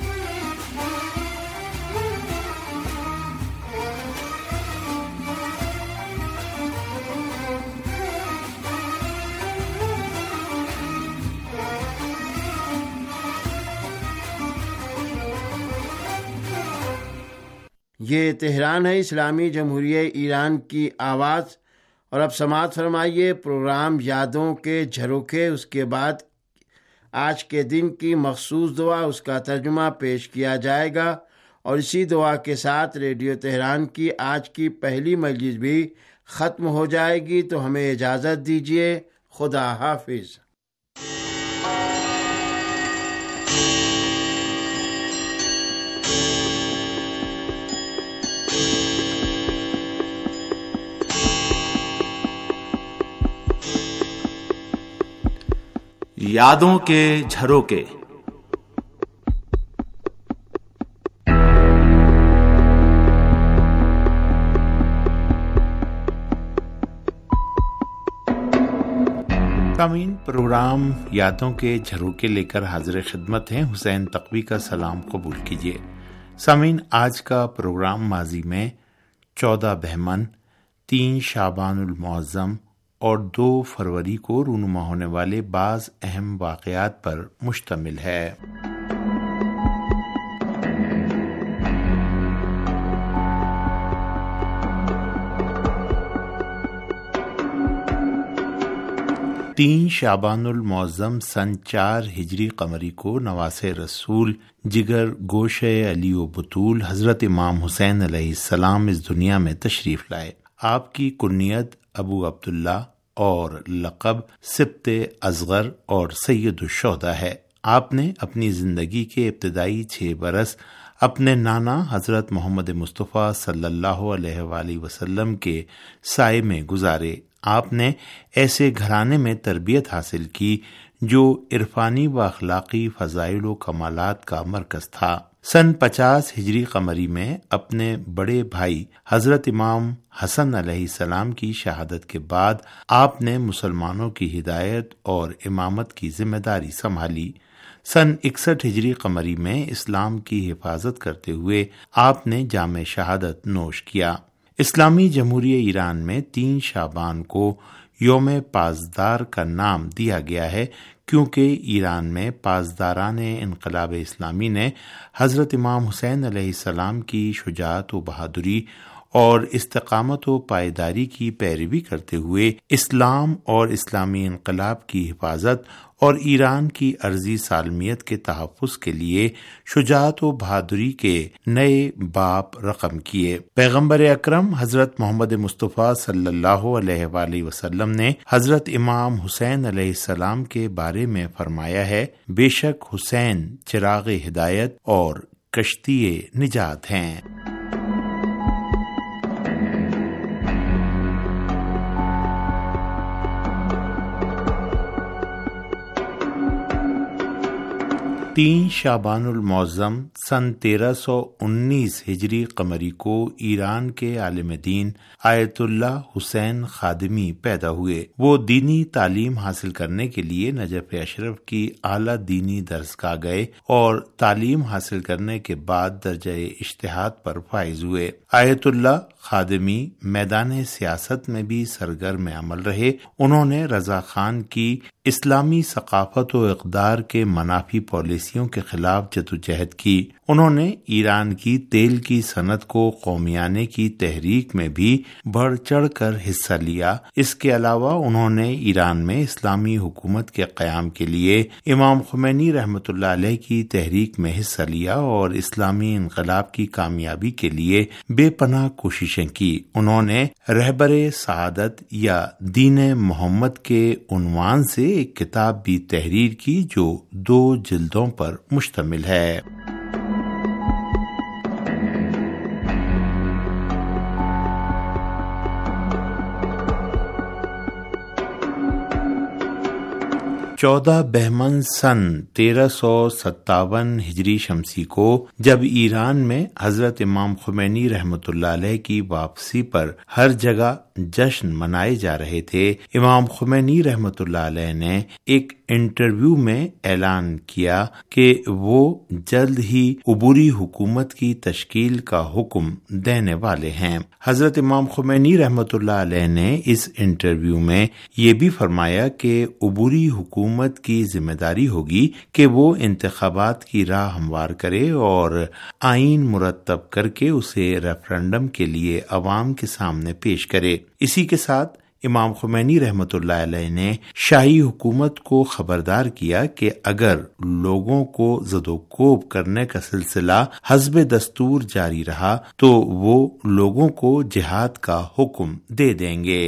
یہ تہران ہے، اسلامی جمہوریہ ایران کی آواز، اور اب سماعت فرمائیے پروگرام یادوں کے جھروکے۔ اس کے بعد آج کے دن کی مخصوص دعا، اس کا ترجمہ پیش کیا جائے گا، اور اسی دعا کے ساتھ ریڈیو تہران کی آج کی پہلی مجلس بھی ختم ہو جائے گی۔ تو ہمیں اجازت دیجیے۔ خدا حافظ۔ یادوں کے جھروکے۔ سامعین، پروگرام یادوں کے جھروکے لے کر حاضر خدمت ہیں۔ حسین تقوی کا سلام قبول کیجیے۔ سامعین، آج کا پروگرام ماضی میں چودہ بہمن، تین شعبان المعظم اور دو فروری کو رونما ہونے والے بعض اہم واقعات پر مشتمل ہے۔ تین شعبان المعظم سن چار ہجری قمری کو نواس رسول جگر گوشہ علی و بطول حضرت امام حسین علیہ السلام اس دنیا میں تشریف لائے۔ آپ کی کنیت ابو عبداللہ اور لقب سبط اصغر اور سید الشہداء ہے۔ آپ نے اپنی زندگی کے ابتدائی چھ برس اپنے نانا حضرت محمد مصطفیٰ صلی اللہ علیہ وآلہ وسلم کے سائے میں گزارے۔ آپ نے ایسے گھرانے میں تربیت حاصل کی جو عرفانی و اخلاقی فضائل و کمالات کا مرکز تھا۔ سن پچاس ہجری قمری میں اپنے بڑے بھائی حضرت امام حسن علیہ السلام کی شہادت کے بعد آپ نے مسلمانوں کی ہدایت اور امامت کی ذمہ داری سنبھالی۔ سن اکسٹھ ہجری قمری میں اسلام کی حفاظت کرتے ہوئے آپ نے جام شہادت نوش کیا۔ اسلامی جمہوریہ ایران میں تین شعبان کو یوم پاسدار کا نام دیا گیا ہے کیونکہ ایران میں پاسداران انقلاب اسلامی نے حضرت امام حسین علیہ السلام کی شجاعت و بہادری اور استقامت و پائیداری کی پیروی کرتے ہوئے اسلام اور اسلامی انقلاب کی حفاظت اور ایران کی ارضی سالمیت کے تحفظ کے لیے شجاعت و بہادری کے نئے باب رقم کیے۔ پیغمبر اکرم حضرت محمد مصطفیٰ صلی اللہ علیہ وآلہ وسلم نے حضرت امام حسین علیہ السلام کے بارے میں فرمایا ہے، بے شک حسین چراغ ہدایت اور کشتی نجات ہیں۔ تین شعبان المعظم سن تیرہ سو انیس ہجری قمری کو ایران کے عالم دین آیت اللہ حسین خادمی پیدا ہوئے۔ وہ دینی تعلیم حاصل کرنے کے لیے نجف اشرف کی اعلیٰ دینی درسگاہ گئے اور تعلیم حاصل کرنے کے بعد درجہ اجتہاد پر فائز ہوئے۔ آیت اللہ خادمی میدان سیاست میں بھی سرگرم عمل رہے۔ انہوں نے رضا خان کی اسلامی ثقافت و اقدار کے منافی پالیسیوں کے خلاف جدوجہد کی۔ انہوں نے ایران کی تیل کی صنعت کو قومیانے کی تحریک میں بھی بڑھ چڑھ کر حصہ لیا۔ اس کے علاوہ انہوں نے ایران میں اسلامی حکومت کے قیام کے لیے امام خمینی رحمۃ اللہ علیہ کی تحریک میں حصہ لیا اور اسلامی انقلاب کی کامیابی کے لیے بے پناہ کوششیں کی۔ انہوں نے رہبر سعادت یا دین محمد کے عنوان سے ایک کتاب بھی تحریر کی جو دو جلدوں پر مشتمل ہے۔ چودہ بہمن سن تیرہ سو ستاون ہجری شمسی کو جب ایران میں حضرت امام خمینی رحمۃ اللہ علیہ کی واپسی پر ہر جگہ جشن منائے جا رہے تھے، امام خمینی رحمۃ اللہ علیہ نے ایک انٹرویو میں اعلان کیا کہ وہ جلد ہی عبوری حکومت کی تشکیل کا حکم دینے والے ہیں۔ حضرت امام خمینی رحمۃ اللہ علیہ نے اس انٹرویو میں یہ بھی فرمایا کہ عبوری حکومت کی ذمہ داری ہوگی کہ وہ انتخابات کی راہ ہموار کرے اور آئین مرتب کر کے اسے ریفرنڈم کے لیے عوام کے سامنے پیش کرے۔ اسی کے ساتھ امام خمینی رحمۃ اللہ علیہ نے شاہی حکومت کو خبردار کیا کہ اگر لوگوں کو زد و کوب کرنے کا سلسلہ حسب دستور جاری رہا تو وہ لوگوں کو جہاد کا حکم دے دیں گے۔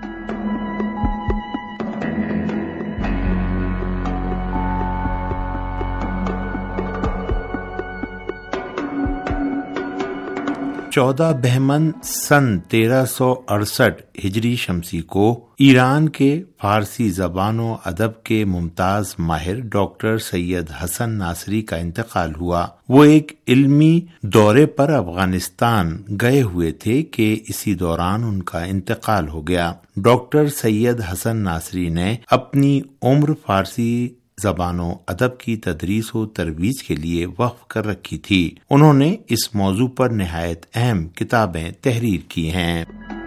چودہ بہمن سن تیرہ سو اڑسٹھ ہجری شمسی کو ایران کے فارسی زبان و ادب کے ممتاز ماہر ڈاکٹر سید حسن ناصری کا انتقال ہوا۔ وہ ایک علمی دورے پر افغانستان گئے ہوئے تھے کہ اسی دوران ان کا انتقال ہو گیا۔ ڈاکٹر سید حسن ناصری نے اپنی عمر فارسی زبان و ادب کی تدریس و ترویج کے لیے وقف کر رکھی تھی۔ انہوں نے اس موضوع پر نہایت اہم کتابیں تحریر کی ہیں۔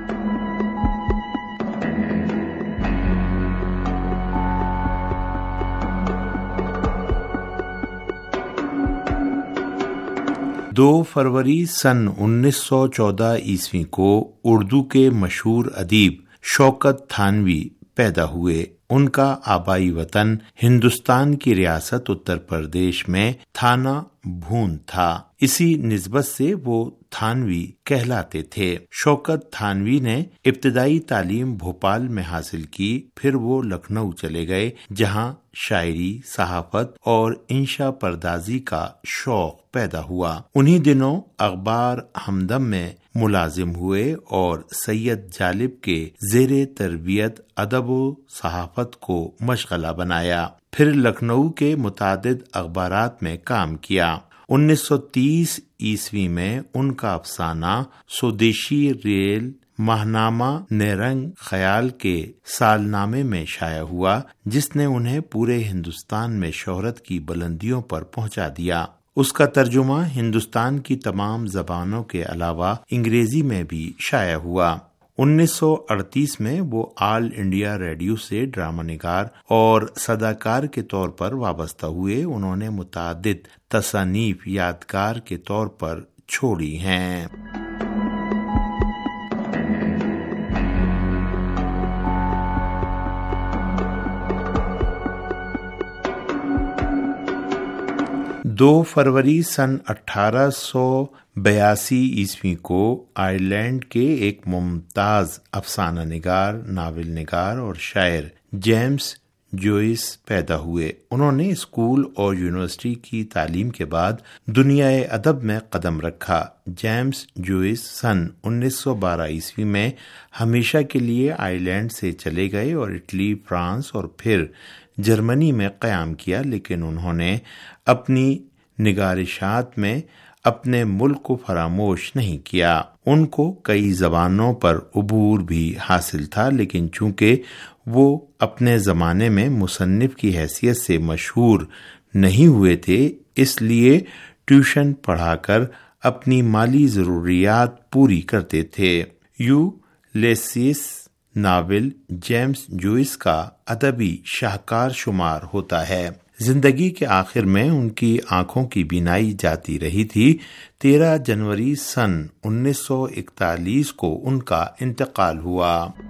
دو فروری سن انیس سو چودہ عیسوی کو اردو کے مشہور ادیب شوکت تھانوی پیدا ہوئے۔ ان کا آبائی وطن ہندوستان کی ریاست اتر پردیش میں تھانہ بھون تھا، اسی نسبت سے وہ تھانوی کہلاتے تھے۔ شوکت تھانوی نے ابتدائی تعلیم بھوپال میں حاصل کی، پھر وہ لکھنؤ چلے گئے جہاں شاعری، صحافت اور انشا پردازی کا شوق پیدا ہوا۔ انہی دنوں اخبار ہمدم میں ملازم ہوئے اور سید جالب کے زیر تربیت ادب و صحافت کو مشغلہ بنایا، پھر لکھنؤ کے متعدد اخبارات میں کام کیا۔ انیس سو تیس عیسوی میں ان کا افسانہ سودیشی ریل ماہنامہ نیرنگ خیال کے سالنامے میں شائع ہوا، جس نے انہیں پورے ہندوستان میں شہرت کی بلندیوں پر پہنچا دیا۔ اس کا ترجمہ ہندوستان کی تمام زبانوں کے علاوہ انگریزی میں بھی شائع ہوا۔ انیس سو اڑتیس میں وہ آل انڈیا ریڈیو سے ڈرامہ نگار اور صداکار کے طور پر وابستہ ہوئے۔ انہوں نے متعدد تصانیف یادگار کے طور پر چھوڑی ہیں۔ دو فروری سن اٹھارہ سو بیاسی عیسوی کو آئرلینڈ کے ایک ممتاز افسانہ نگار، ناول نگار اور شاعر جیمز جوئس پیدا ہوئے۔ انہوں نے اسکول اور یونیورسٹی کی تعلیم کے بعد دنیا ادب میں قدم رکھا۔ جیمز جوئس سن انیس سو بارہ عیسوی میں ہمیشہ کے لیے آئرلینڈ سے چلے گئے اور اٹلی، فرانس اور پھر جرمنی میں قیام کیا، لیکن انہوں نے اپنی نگارشات میں اپنے ملک کو فراموش نہیں کیا۔ ان کو کئی زبانوں پر عبور بھی حاصل تھا، لیکن چونکہ وہ اپنے زمانے میں مصنف کی حیثیت سے مشہور نہیں ہوئے تھے، اس لیے ٹیوشن پڑھا کر اپنی مالی ضروریات پوری کرتے تھے۔ Ulysses novel James Joyce کا ادبی شاہکار شمار ہوتا ہے۔ زندگی کے آخر میں ان کی آنکھوں کی بینائی جاتی رہی تھی۔ تیرہ جنوری سن انیس سو اکتالیس کو ان کا انتقال ہوا۔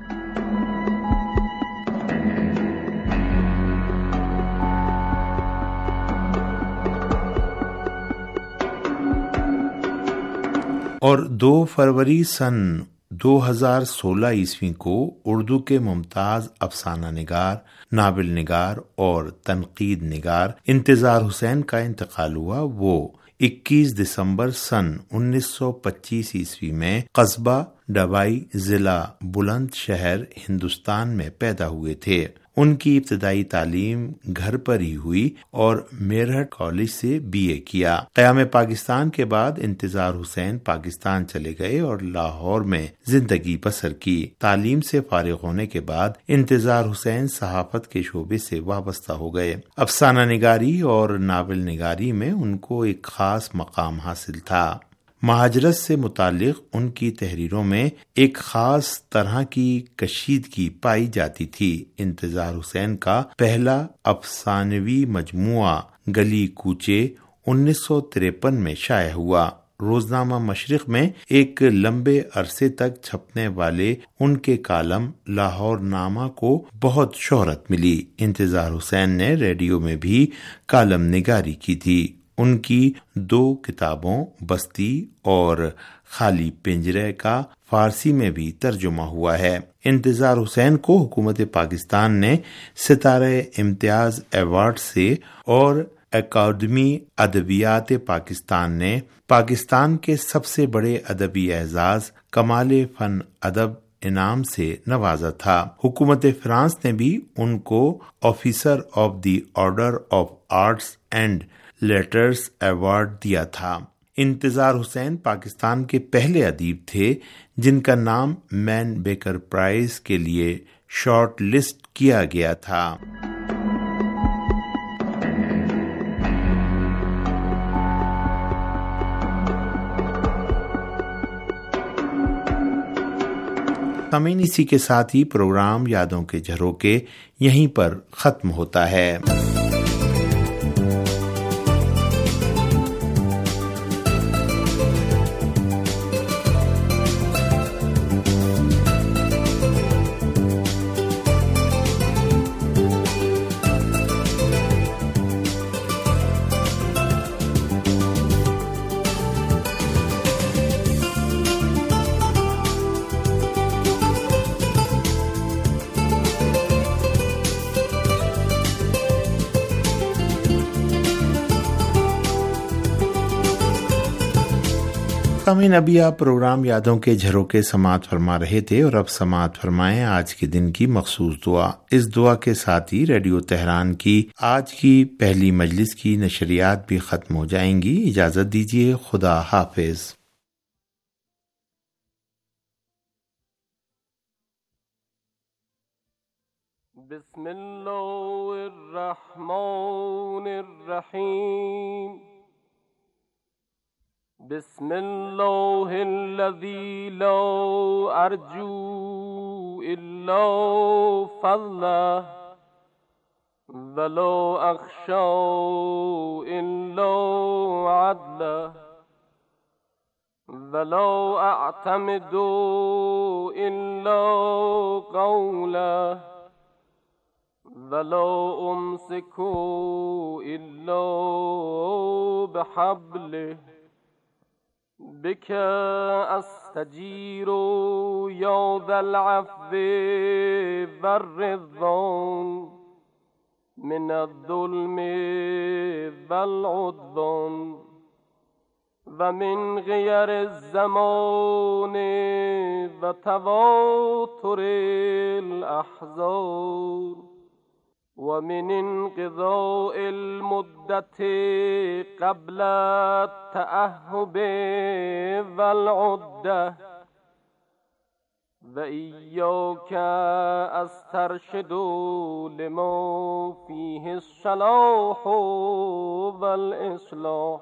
اور دو فروری سن دو ہزار سولہ عیسوی کو اردو کے ممتاز افسانہ نگار، ناول نگار اور تنقید نگار انتظار حسین کا انتقال ہوا۔ وہ اکیس دسمبر سن انیس سو پچیس عیسوی میں قصبہ ڈبائی، ضلع بلند شہر، ہندوستان میں پیدا ہوئے تھے۔ ان کی ابتدائی تعلیم گھر پر ہی ہوئی اور میرٹھ کالج سے بی اے کیا۔ قیام پاکستان کے بعد انتظار حسین پاکستان چلے گئے اور لاہور میں زندگی بسر کی۔ تعلیم سے فارغ ہونے کے بعد انتظار حسین صحافت کے شعبے سے وابستہ ہو گئے۔ افسانہ نگاری اور ناول نگاری میں ان کو ایک خاص مقام حاصل تھا۔ مہاجرت سے متعلق ان کی تحریروں میں ایک خاص طرح کی کشیدگی پائی جاتی تھی۔ انتظار حسین کا پہلا افسانوی مجموعہ گلی کوچے انیس سو تریپن میں شائع ہوا۔ روزنامہ مشرق میں ایک لمبے عرصے تک چھپنے والے ان کے کالم لاہور نامہ کو بہت شہرت ملی۔ انتظار حسین نے ریڈیو میں بھی کالم نگاری کی تھی۔ ان کی دو کتابوں بستی اور خالی پنجرے کا فارسی میں بھی ترجمہ ہوا ہے۔ انتظار حسین کو حکومت پاکستان نے ستارہ امتیاز ایوارڈ سے اور اکیڈمی ادبیات پاکستان نے پاکستان کے سب سے بڑے ادبی اعزاز کمال فن ادب انعام سے نوازا تھا۔ حکومت فرانس نے بھی ان کو officer of the order of arts and letters award دیا تھا۔ انتظار حسین پاکستان کے پہلے ادیب تھے جن کا نام مین بیکر پرائز کے لیے شارٹ لسٹ کیا گیا تھا۔ सामीन, इसी के साथ ही प्रोग्राम यादों के झरोके यहीं पर खत्म होता है। सामीन, अभी आप प्रोग्राम यादों के झरोके समाअत फरमा रहे थे और अब समाअत फरमाएं आज के दिन की मखसूस दुआ। इस दुआ के साथ ही रेडियो तेहरान की आज की पहली मजलिस की नशरियात भी खत्म हो जाएंगी। इजाजत दीजिए, खुदा हाफिज। बिस्मिल्लाहिर्रहमानिर्रहीम। बिस्मिल्लाहिल्लज़ी ला अर्जू इल्ला फज़्लह वला अख़शा इल्ला अदलह वला अअतमिदु इल्ला क़ौलह वला उम्सिकु इल्ला बिहब्लिह बिक अस्तजीरो या ज़ल अफ़्वी वर्रिज़्वान मिनद्दुल्मि वल उद्वान व मिन ग़ियरिज़्ज़मानि व तवातुरिल अहज़ान व मिन इंक़िज़ाइल मुद्दति क़ब्ल तअह्हुबि वल उद्दह व इय्याक अस्तरशिदु लिमा फ़ीहि अस्सलाहु वल इस्लाह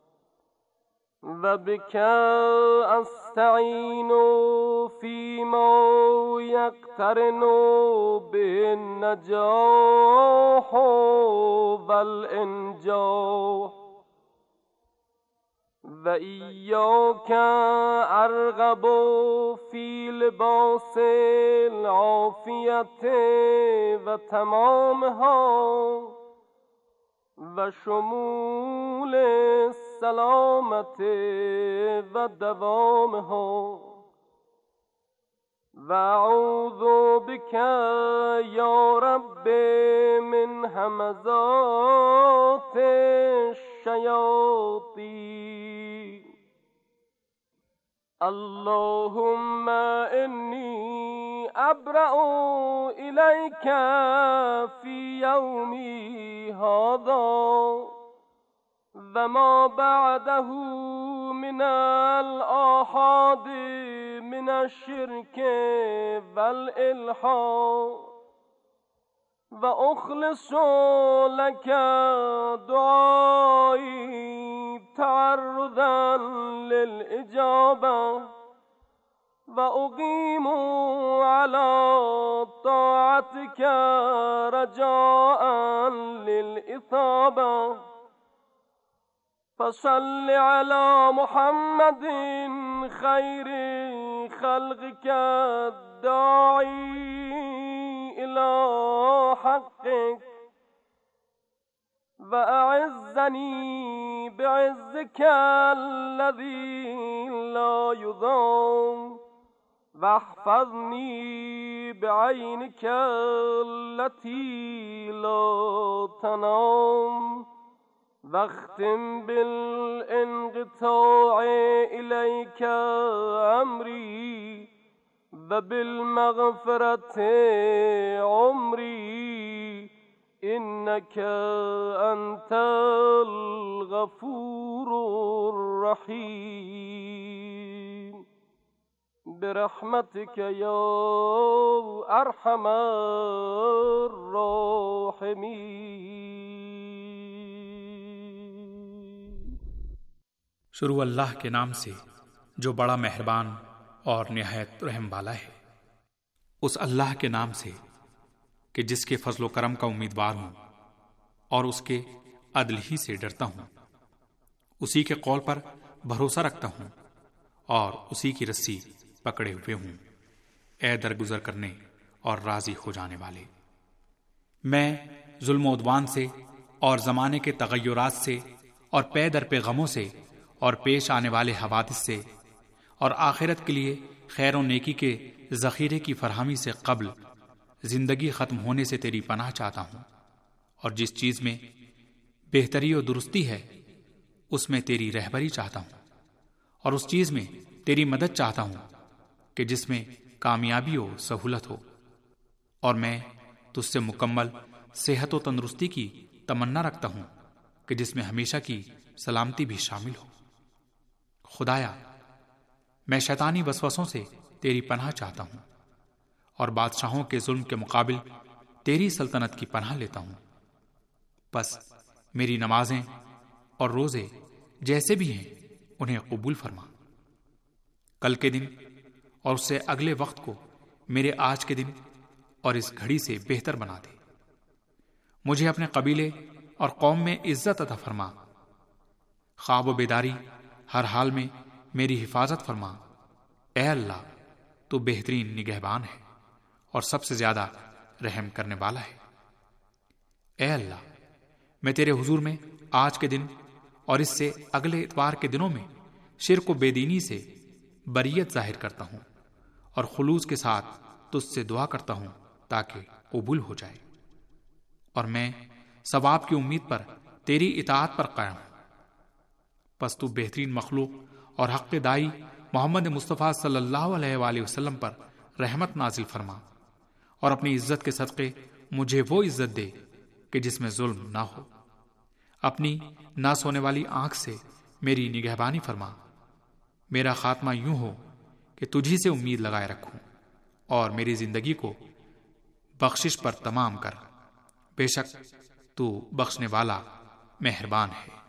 व बिक अस्तईनु फ़ीमा यक़्तरिनु बिन नजाह वल इंजाह व इय्याक अरग़बु फ़ी लिबासिल आफ़ियति व तमामहा व शुमूल सलामति व दवामहा व अऊज़ु बिक या रब्बि मिन हमज़ातिश शयातीन। अल्लाहुम्मा इन्नी अब्रअु इलैका फ़ी यौमी हाज़ा व मा बअदहु मिनल आहाद मिनश शिर्क वल इल्हाद व उख़लिसु लका दुआई तअर्रुज़न लिल इजाबा व उक़ीमु अला ताअतिका रजाअन लिल इसाबा फसल्लि अला मुहम्मदिन खैरि खल्क़िका दाई इला हक़्क़िक व अ'iज़्ज़नी बि'iज़्ज़िका अल्लज़ी ला युज़ाम वहफ़ज़नी बि'ऐनिका अल्लती ला तनाम वख्तिम बिल इंक़िता'i इलैका अमरी व बिल मग़फ़िरति उमरी इन्नका अंतल गफ़ूरुर रहीम बिरहमतिका या अरहमर राहिमीन। शुरू अल्लाह के नाम से जो बड़ा मेहरबान और निहायत रहम वाला है। اس اللہ کے نام سے کہ جس کے فضل و کرم کا امیدوار ہوں اور اس کے عدل ہی سے ڈرتا ہوں، اسی کے قول پر بھروسہ رکھتا ہوں اور اسی کی رسی پکڑے ہوئے ہوں۔ اے درگزر کرنے اور راضی ہو جانے والے، میں ظلم و عدوان سے اور زمانے کے تغیرات سے اور پے در پہ غموں سے اور پیش آنے والے حوادث سے اور آخرت کے لیے خیر و نیکی کے ذخیرے کی فراہمی سے قبل زندگی ختم ہونے سے تیری پناہ چاہتا ہوں، اور جس چیز میں بہتری و درستی ہے اس میں تیری رہبری چاہتا ہوں، اور اس چیز میں تیری مدد چاہتا ہوں کہ جس میں کامیابی و سہولت ہو، اور میں تجھ سے مکمل صحت و تندرستی کی تمنا رکھتا ہوں کہ جس میں ہمیشہ کی سلامتی بھی شامل ہو۔ خدایا، میں شیطانی وسوسوں سے تیری پناہ چاہتا ہوں اور بادشاہوں کے ظلم کے مقابل تیری سلطنت کی پناہ لیتا ہوں۔ بس میری نمازیں اور روزے جیسے بھی ہیں انہیں قبول فرما۔ کل کے دن اور اس سے اگلے وقت کو میرے آج کے دن اور اس گھڑی سے بہتر بنا دے۔ مجھے اپنے قبیلے اور قوم میں عزت عطا فرما۔ خواب و بیداری ہر حال میں میری حفاظت فرما۔ اے اللہ، تو بہترین نگہبان ہے اور سب سے زیادہ رحم کرنے والا ہے۔ اے اللہ، میں تیرے حضور میں آج کے دن اور اس سے اگلے اتوار کے دنوں میں شرک و بے دینی سے بریت ظاہر کرتا ہوں اور خلوص کے ساتھ تجھ سے دعا کرتا ہوں تاکہ قبول ہو جائے، اور میں ثواب کی امید پر تیری اطاعت پر قائم ہوں۔ پس تو بہترین مخلوق اور حق دائی محمد مصطفیٰ صلی اللہ علیہ وآلہ وسلم پر رحمت نازل فرما، اور اپنی عزت کے صدقے مجھے وہ عزت دے کہ جس میں ظلم نہ ہو۔ اپنی نہ سونے والی آنکھ سے میری نگہبانی فرما۔ میرا خاتمہ یوں ہو کہ تجھی سے امید لگائے رکھوں، اور میری زندگی کو بخشش پر تمام کر۔ بے شک تو بخشنے والا مہربان ہے۔